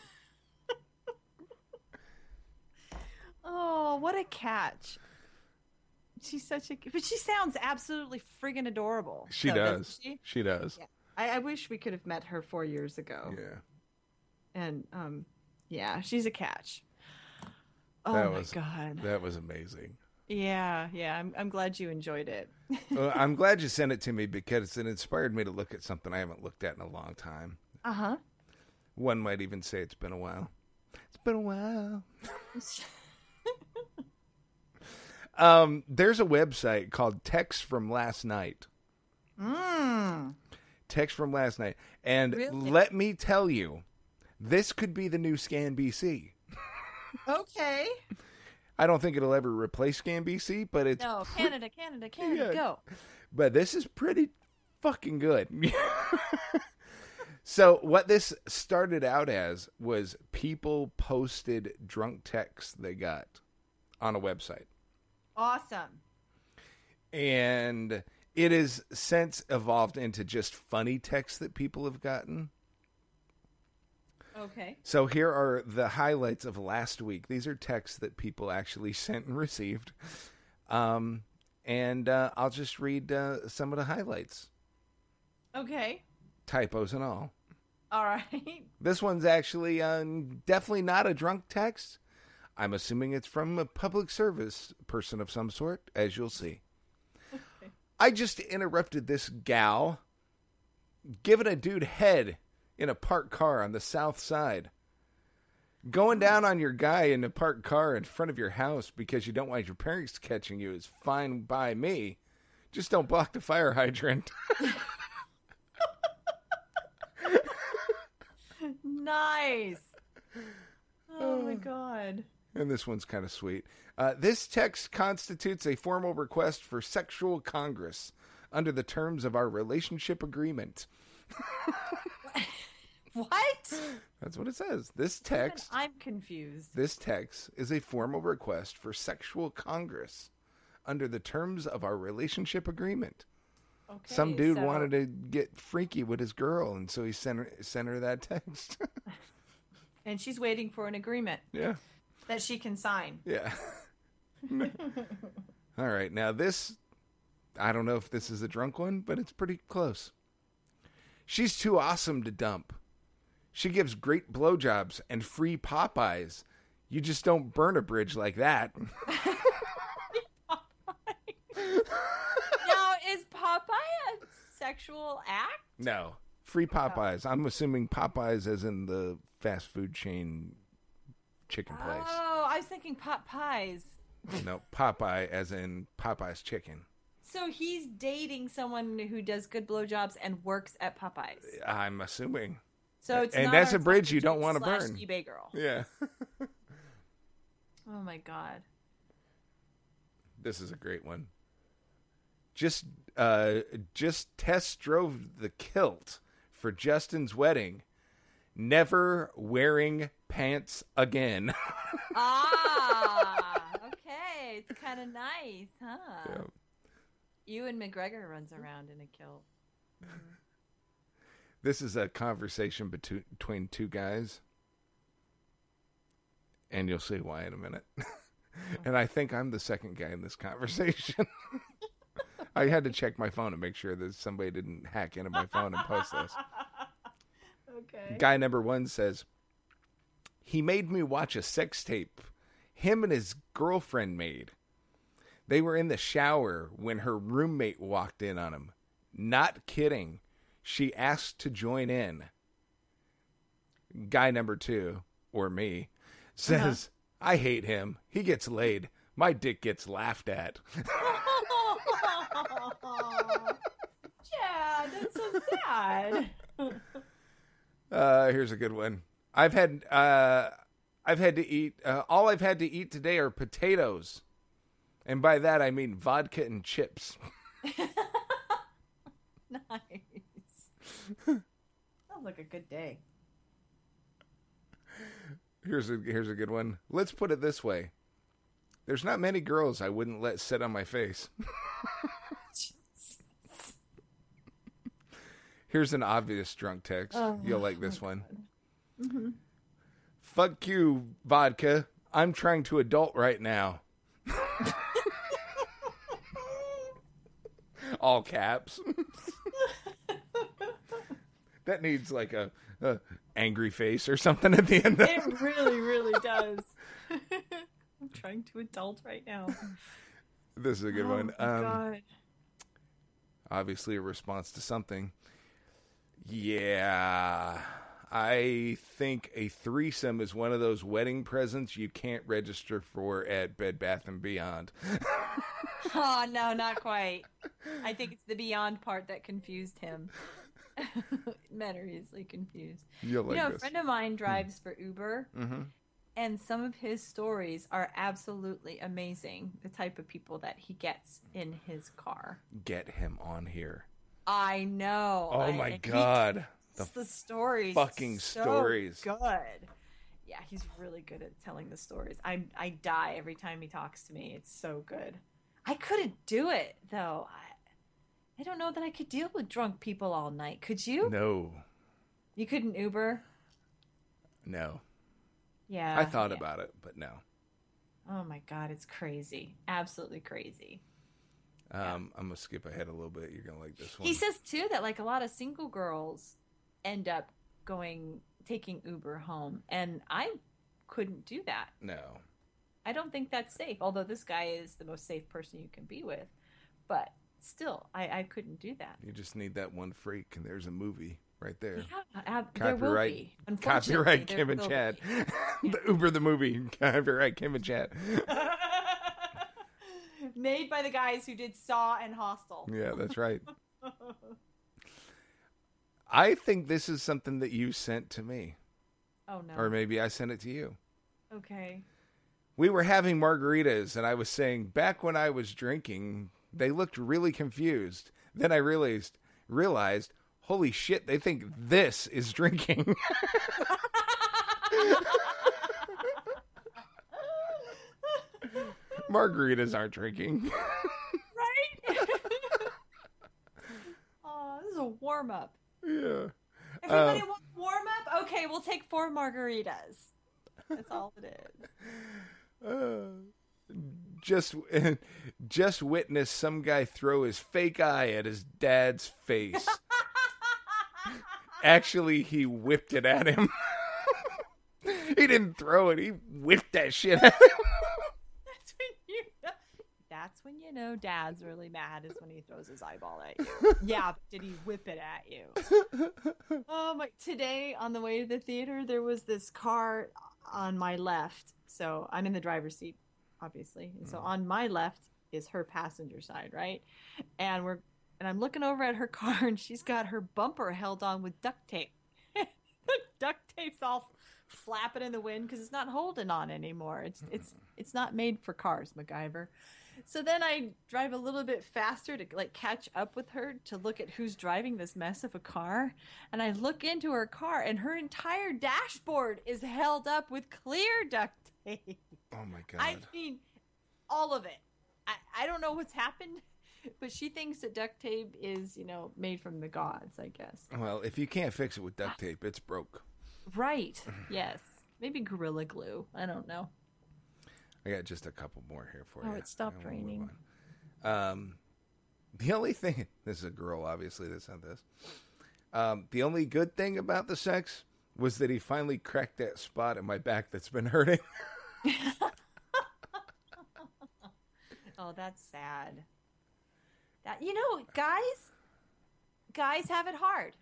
Oh, what a catch. She's but she sounds absolutely friggin' adorable. She does. She does. Yeah. I wish we could have met her 4 years ago. Yeah. And, yeah, she's a catch. Oh, my God. That was amazing. Yeah. I'm glad you enjoyed it. Well, I'm glad you sent it to me because it inspired me to look at something I haven't looked at in a long time. Uh-huh. One might even say it's been a while. It's been a while. There's a website called Text from Last Night. Text from Last Night. And really? Let me tell you, this could be the new ScanBC. Okay. I don't think it'll ever replace ScanBC, but it's... No, Canada, go. But this is pretty fucking good. So what this started out as was people posted drunk texts they got on a website. Awesome. And it has since evolved into just funny texts that people have gotten. Okay. So here are the highlights of last week. These are texts that people actually sent and received. And I'll just read some of the highlights. Okay. Typos and all. All right. This one's actually definitely not a drunk text. I'm assuming it's from a public service person of some sort, as you'll see. Okay. I just interrupted this gal giving a dude head in a parked car on the south side. Going down on your guy in a parked car in front of your house because you don't want your parents catching you is fine by me. Just don't block the fire hydrant. Nice. Oh, my God. And this one's kind of sweet. This text constitutes a formal request for sexual congress under the terms of our relationship agreement. What? That's what it says. This text... I'm confused. This text is a formal request for sexual congress under the terms of our relationship agreement. Okay, some dude wanted to get freaky with his girl, and so he sent her that text. And she's waiting for an agreement. Yeah. That she can sign. Yeah. All right. Now this, I don't know if this is a drunk one, but it's pretty close. She's too awesome to dump. She gives great blowjobs and free Popeyes. You just don't burn a bridge like that. Now, is Popeye a sexual act? No. Free Popeyes. I'm assuming Popeyes as in the fast food chain chicken place. Oh, I was thinking pot pies. No, Popeye as in Popeye's chicken. So he's dating someone who does good blowjobs and works at Popeyes. I'm assuming. So it's and not that's our a bridge you don't prostitute want to slash burn. eBay girl. Yeah. Oh my God. This is a great one. Just test drove the kilt for Justin's wedding. Never wearing pants again. Ah, okay. It's kind of nice, huh? Yeah. Ewan McGregor runs around in a kilt. Mm-hmm. This is a conversation between two guys. And you'll see why in a minute. And I think I'm the second guy in this conversation. I had to check my phone to make sure that somebody didn't hack into my phone and post this. Okay. Guy number one says, he made me watch a sex tape him and his girlfriend made. They were in the shower when her roommate walked in on him. Not kidding. She asked to join in. Guy number two, or me, says, I hate him. He gets laid. My dick gets laughed at. Yeah, that's so sad. Here's a good one. I've had to eat. All I've had to eat today are potatoes, and by that I mean vodka and chips. Nice. Sounds like a good day. Here's a good one. Let's put it this way. There's not many girls I wouldn't let sit on my face. Here's an obvious drunk text. You'll like this one. Mm-hmm. Fuck you, vodka. I'm trying to adult right now. All caps. That needs like a angry face or something at the end. It really, really does. I'm trying to adult right now. This is a good one. God. Obviously a response to something. Yeah. I think a threesome is one of those wedding presents you can't register for at Bed Bath & Beyond. Oh, no, not quite. I think it's the Beyond part that confused him. Men are easily confused. You'll like a this. friend of mine drives for Uber, Mm-hmm. and some of his stories are absolutely amazing. The type of people that he gets in his car. Get him on here. I know. Oh, my God. It's the stories. Fucking so stories. Good. Yeah, he's really good at telling the stories. I die every time he talks to me. It's so good. I couldn't do it though. I don't know that I could deal with drunk people all night. Could you? No. You couldn't Uber? No. Yeah. I thought about it, but no. Oh my God, it's crazy. Absolutely crazy. I'm going to skip ahead a little bit. You're going to like this one. He says too that like a lot of single girls end up taking Uber home, and I couldn't do that. No. I don't think that's safe, although this guy is the most safe person you can be with. But still, I couldn't do that. You just need that one freak, and there's a movie right there. Yeah, there will be. Copyright Kim and Chad. The Uber the movie. Copyright Kim and Chad. Made by the guys who did Saw and Hostel. Yeah, that's right. I think this is something that you sent to me. Oh, no. Or maybe I sent it to you. Okay. We were having margaritas, and I was saying, back when I was drinking, they looked really confused. Then I realized, holy shit, they think this is drinking. Margaritas aren't drinking. Right? Oh, this is a warm-up. Yeah. Everybody wants warm-up? Okay, we'll take 4 margaritas. That's all it is. Just witness some guy throw his fake eye at his dad's face. Actually, he whipped it at him. He didn't throw it. He whipped that shit at him. That's when you know Dad's really mad, is when he throws his eyeball at you. Yeah, but did he whip it at you? Oh my! Today on the way to the theater, there was this car on my left. So I'm in the driver's seat, obviously, and so on my left is her passenger side, right? And I'm looking over at her car, and she's got her bumper held on with duct tape. Duct tape's all flapping in the wind because it's not holding on anymore. It's not made for cars, MacGyver. So then I drive a little bit faster to like catch up with her to look at who's driving this mess of a car. And I look into her car, and her entire dashboard is held up with clear duct tape. Oh my God. I mean, all of it. I don't know what's happened, but she thinks that duct tape is, made from the gods, I guess. Well, if you can't fix it with duct tape, it's broke. Right. Yes. Maybe Gorilla Glue. I don't know. I got just a couple more here for you. Oh, it stopped raining. The only thing, this is a girl, obviously, that sent this. The only good thing about the sex was that he finally cracked that spot in my back that's been hurting. Oh, that's sad. Guys have it hard.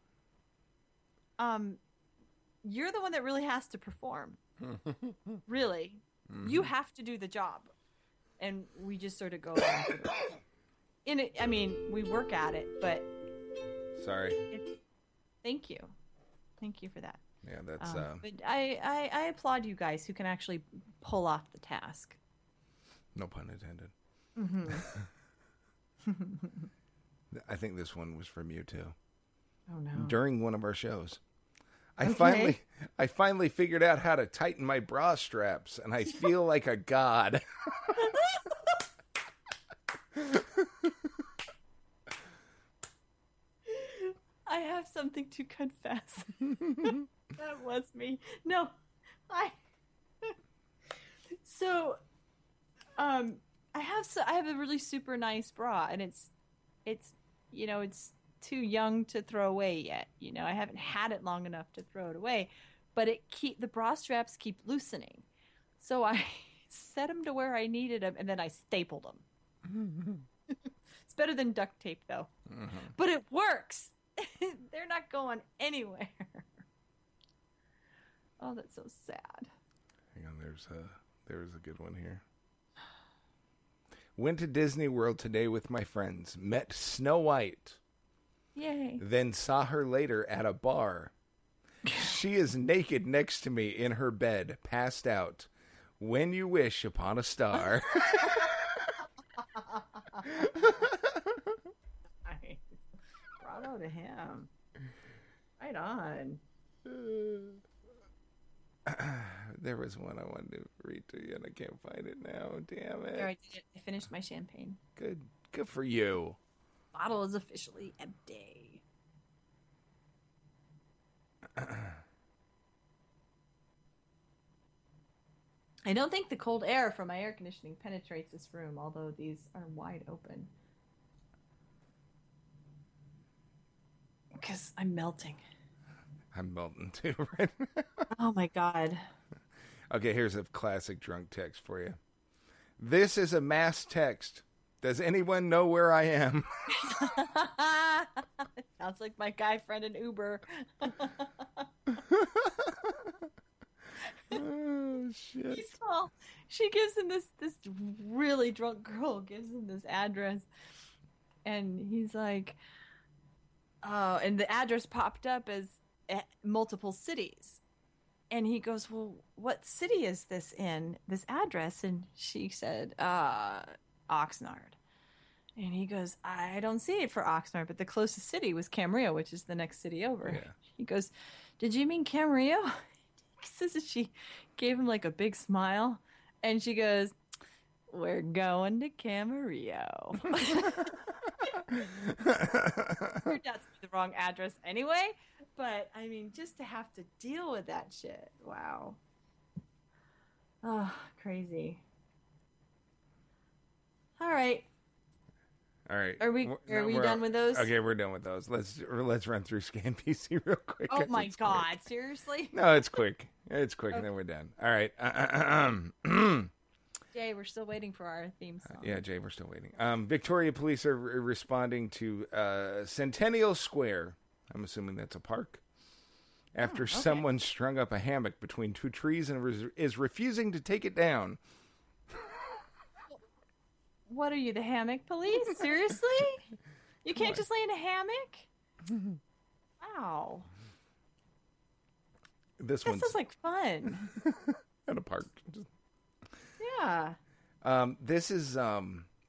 You're the one that really has to perform. Really. Mm-hmm. You have to do the job. And we just sort of go along with it. I mean, we work at it, but... Sorry. Thank you. Thank you for that. Yeah, that's... But I applaud you guys who can actually pull off the task. No pun intended. Mm-hmm. I think this one was from you, too. Oh, no. During one of our shows. Okay. I finally figured out how to tighten my bra straps, and I feel like a god. I have something to confess. That was me. No, So, I have a really super nice bra, and it's too young to throw away yet. I haven't had it long enough to throw it away, but the bra straps keep loosening. So I set them to where I needed them, and then I stapled them. It's better than duct tape, though. Mm-hmm. But it works. They're not going anywhere. Oh, that's so sad. Hang on, there's a good one here. Went to Disney World today with my friends. Met Snow White. Yay. Then saw her later at a bar. She is naked next to me in her bed, passed out. When you wish upon a star. Bravo to him. Right on. There was one I wanted to read to you, and I can't find it now. Damn it. All right, I finished my champagne. Good for you. Bottle is officially empty. I don't think the cold air from my air conditioning penetrates this room, although these are wide open. Because I'm melting. I'm melting too right now. Oh my God. Okay, here's a classic drunk text for you. This is a mass text. Does anyone know where I am? Sounds like my guy friend in Uber. Oh, shit. She gives him this really drunk girl gives him this address, and he's like, oh, and the address popped up as multiple cities, and he goes, well, what city is this in, this address? And she said, Oxnard. And he goes, I don't see it for Oxnard, but the closest city was Camarillo, which is the next city over. Yeah. He goes, did you mean Camarillo? He says that she gave him like a big smile, and she goes, we're going to Camarillo. Turned out to be the wrong address anyway, but I mean, just to have to deal with that shit. Wow. Oh, crazy. All right. Are we done with those? Okay, we're done with those. Let's run through Scan PC real quick. Oh my God, seriously? No, it's quick. It's quick, and then we're done. All right. Jay, we're still waiting for our theme song. Yeah, Jay, we're still waiting. Victoria police are responding to Centennial Square. I'm assuming that's a park. After someone strung up a hammock between two trees and is refusing to take it down. What are you, the hammock police? Seriously? You can't just lay in a hammock? Wow. That sounds like fun. At a park. Yeah. This is I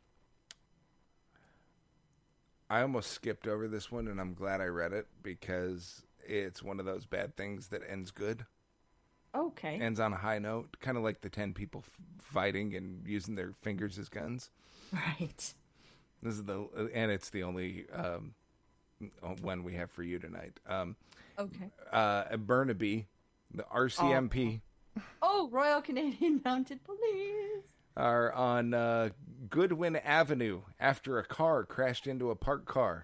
almost skipped over this one, and I'm glad I read it because it's one of those bad things that ends good. Okay. Ends on a high note, kind of like the 10 people fighting and using their fingers as guns. Right. This is it's the only one we have for you tonight. Okay. Burnaby, the RCMP. Oh, Royal Canadian Mounted Police. Are on Goodwin Avenue after a car crashed into a parked car.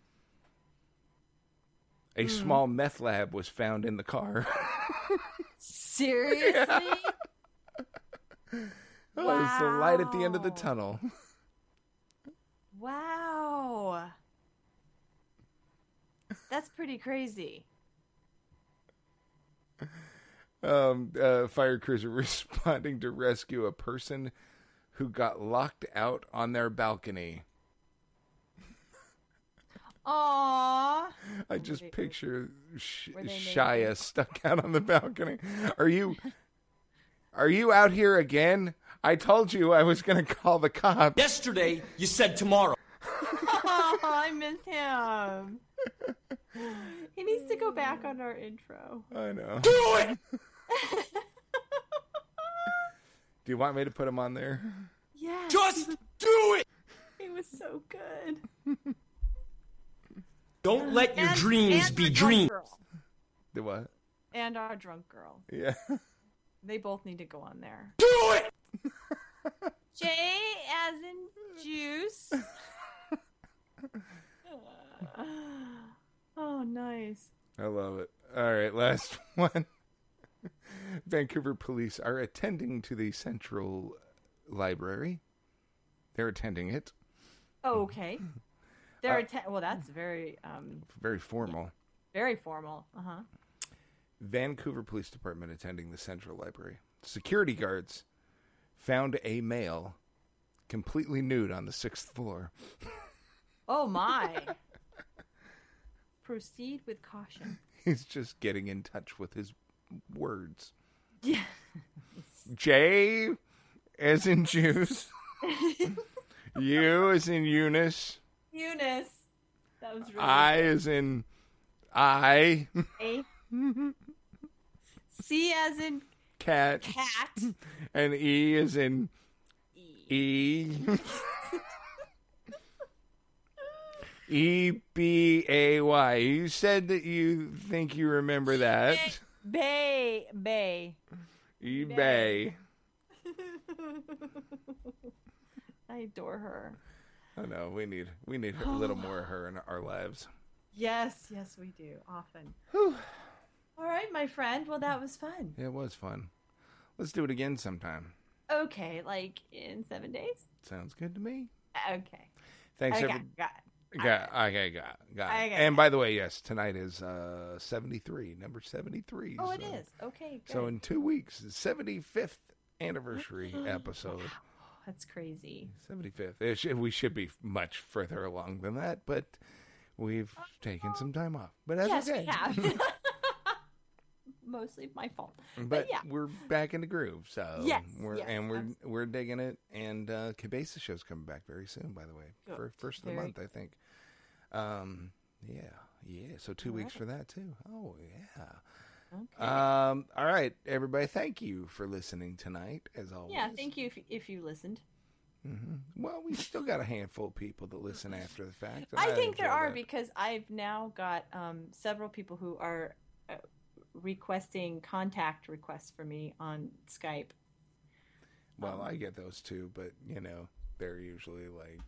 A small meth lab was found in the car. Seriously? Yeah. Wow. It's the light at the end of the tunnel. Wow. That's pretty crazy. Fire crews are responding to rescue a person who got locked out on their balcony. Aww. I just picture Shia stuck out on the balcony. Are you out here again? I told you I was going to call the cops. Yesterday, you said tomorrow. Oh, I miss him. He needs to go back on our intro. I know. Do it! Do you want me to put him on there? Yeah. Just do it! He was so good. Don't let your dreams be dreams. The what? And our drunk girl. Yeah. They both need to go on there. Do it! J as in juice. Oh, nice. I love it. All right, last one. Vancouver police are attending to the Central Library. They're attending it. Oh, okay. Well, that's very... very formal. Very formal. Uh-huh. Vancouver Police Department attending the Central Library. Security guards found a male completely nude on the 6th floor. Oh, my. Proceed with caution. He's just getting in touch with his words. Yeah. J as in juice. U as in Eunice. Eunice. That was really I as in I. A. C as in cat. And E as in E. E-B-A-Y. You said that you think you remember that. Bay. eBay. I adore her. I know. We need a little more of her in our lives. Yes, we do. Often. Whew. All right, my friend. Well, that was fun. It was fun. Let's do it again sometime. Okay, like in 7 days? Sounds good to me. Okay. Thanks, Okay, everyone. got Got it. And by the way, yes, tonight is 73, number 73. Oh, it is. Okay, good. So in 2 weeks, the 75th anniversary episode. Wow, that's crazy. 75th. We should be much further along than that, but we've taken some time off. But that's okay. We have. Mostly my fault. But yeah, we're back in the groove. So we're digging it. And Cabeza show's coming back very soon, by the way, for first of the month, I think. Yeah. So 2 weeks for that too. Oh yeah. Okay. All right, everybody. Thank you for listening tonight, as always. Yeah, thank you if you listened. Mm-hmm. Well, we still got a handful of people that listen after the fact. I think there are because I've now got several people who are requesting contact requests for me on Skype. Well, I get those too, but they're usually like,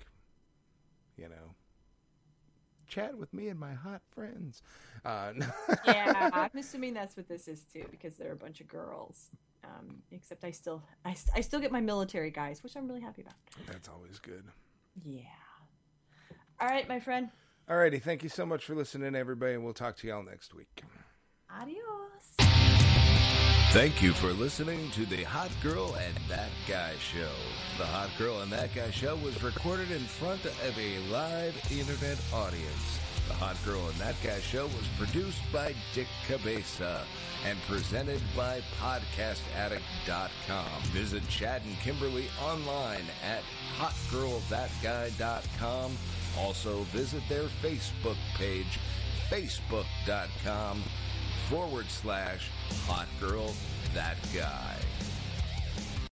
chat with me and my hot friends. Yeah, I'm assuming that's what this is too, because they're a bunch of girls. Except I still get my military guys, which I'm really happy about. That's always good. Yeah. All right, my friend. All righty. Thank you so much for listening, everybody, and we'll talk to y'all next week. Adios. Thank you for listening to the Hot Girl and That Guy Show. The Hot Girl and That Guy Show was recorded in front of a live internet audience. The Hot Girl and That Guy Show was produced by Dick Cabeza and presented by PodcastAddict.com. Visit Chad and Kimberly online at HotGirlThatGuy.com. Also visit their Facebook page, Facebook.com/Hot Girl That Guy.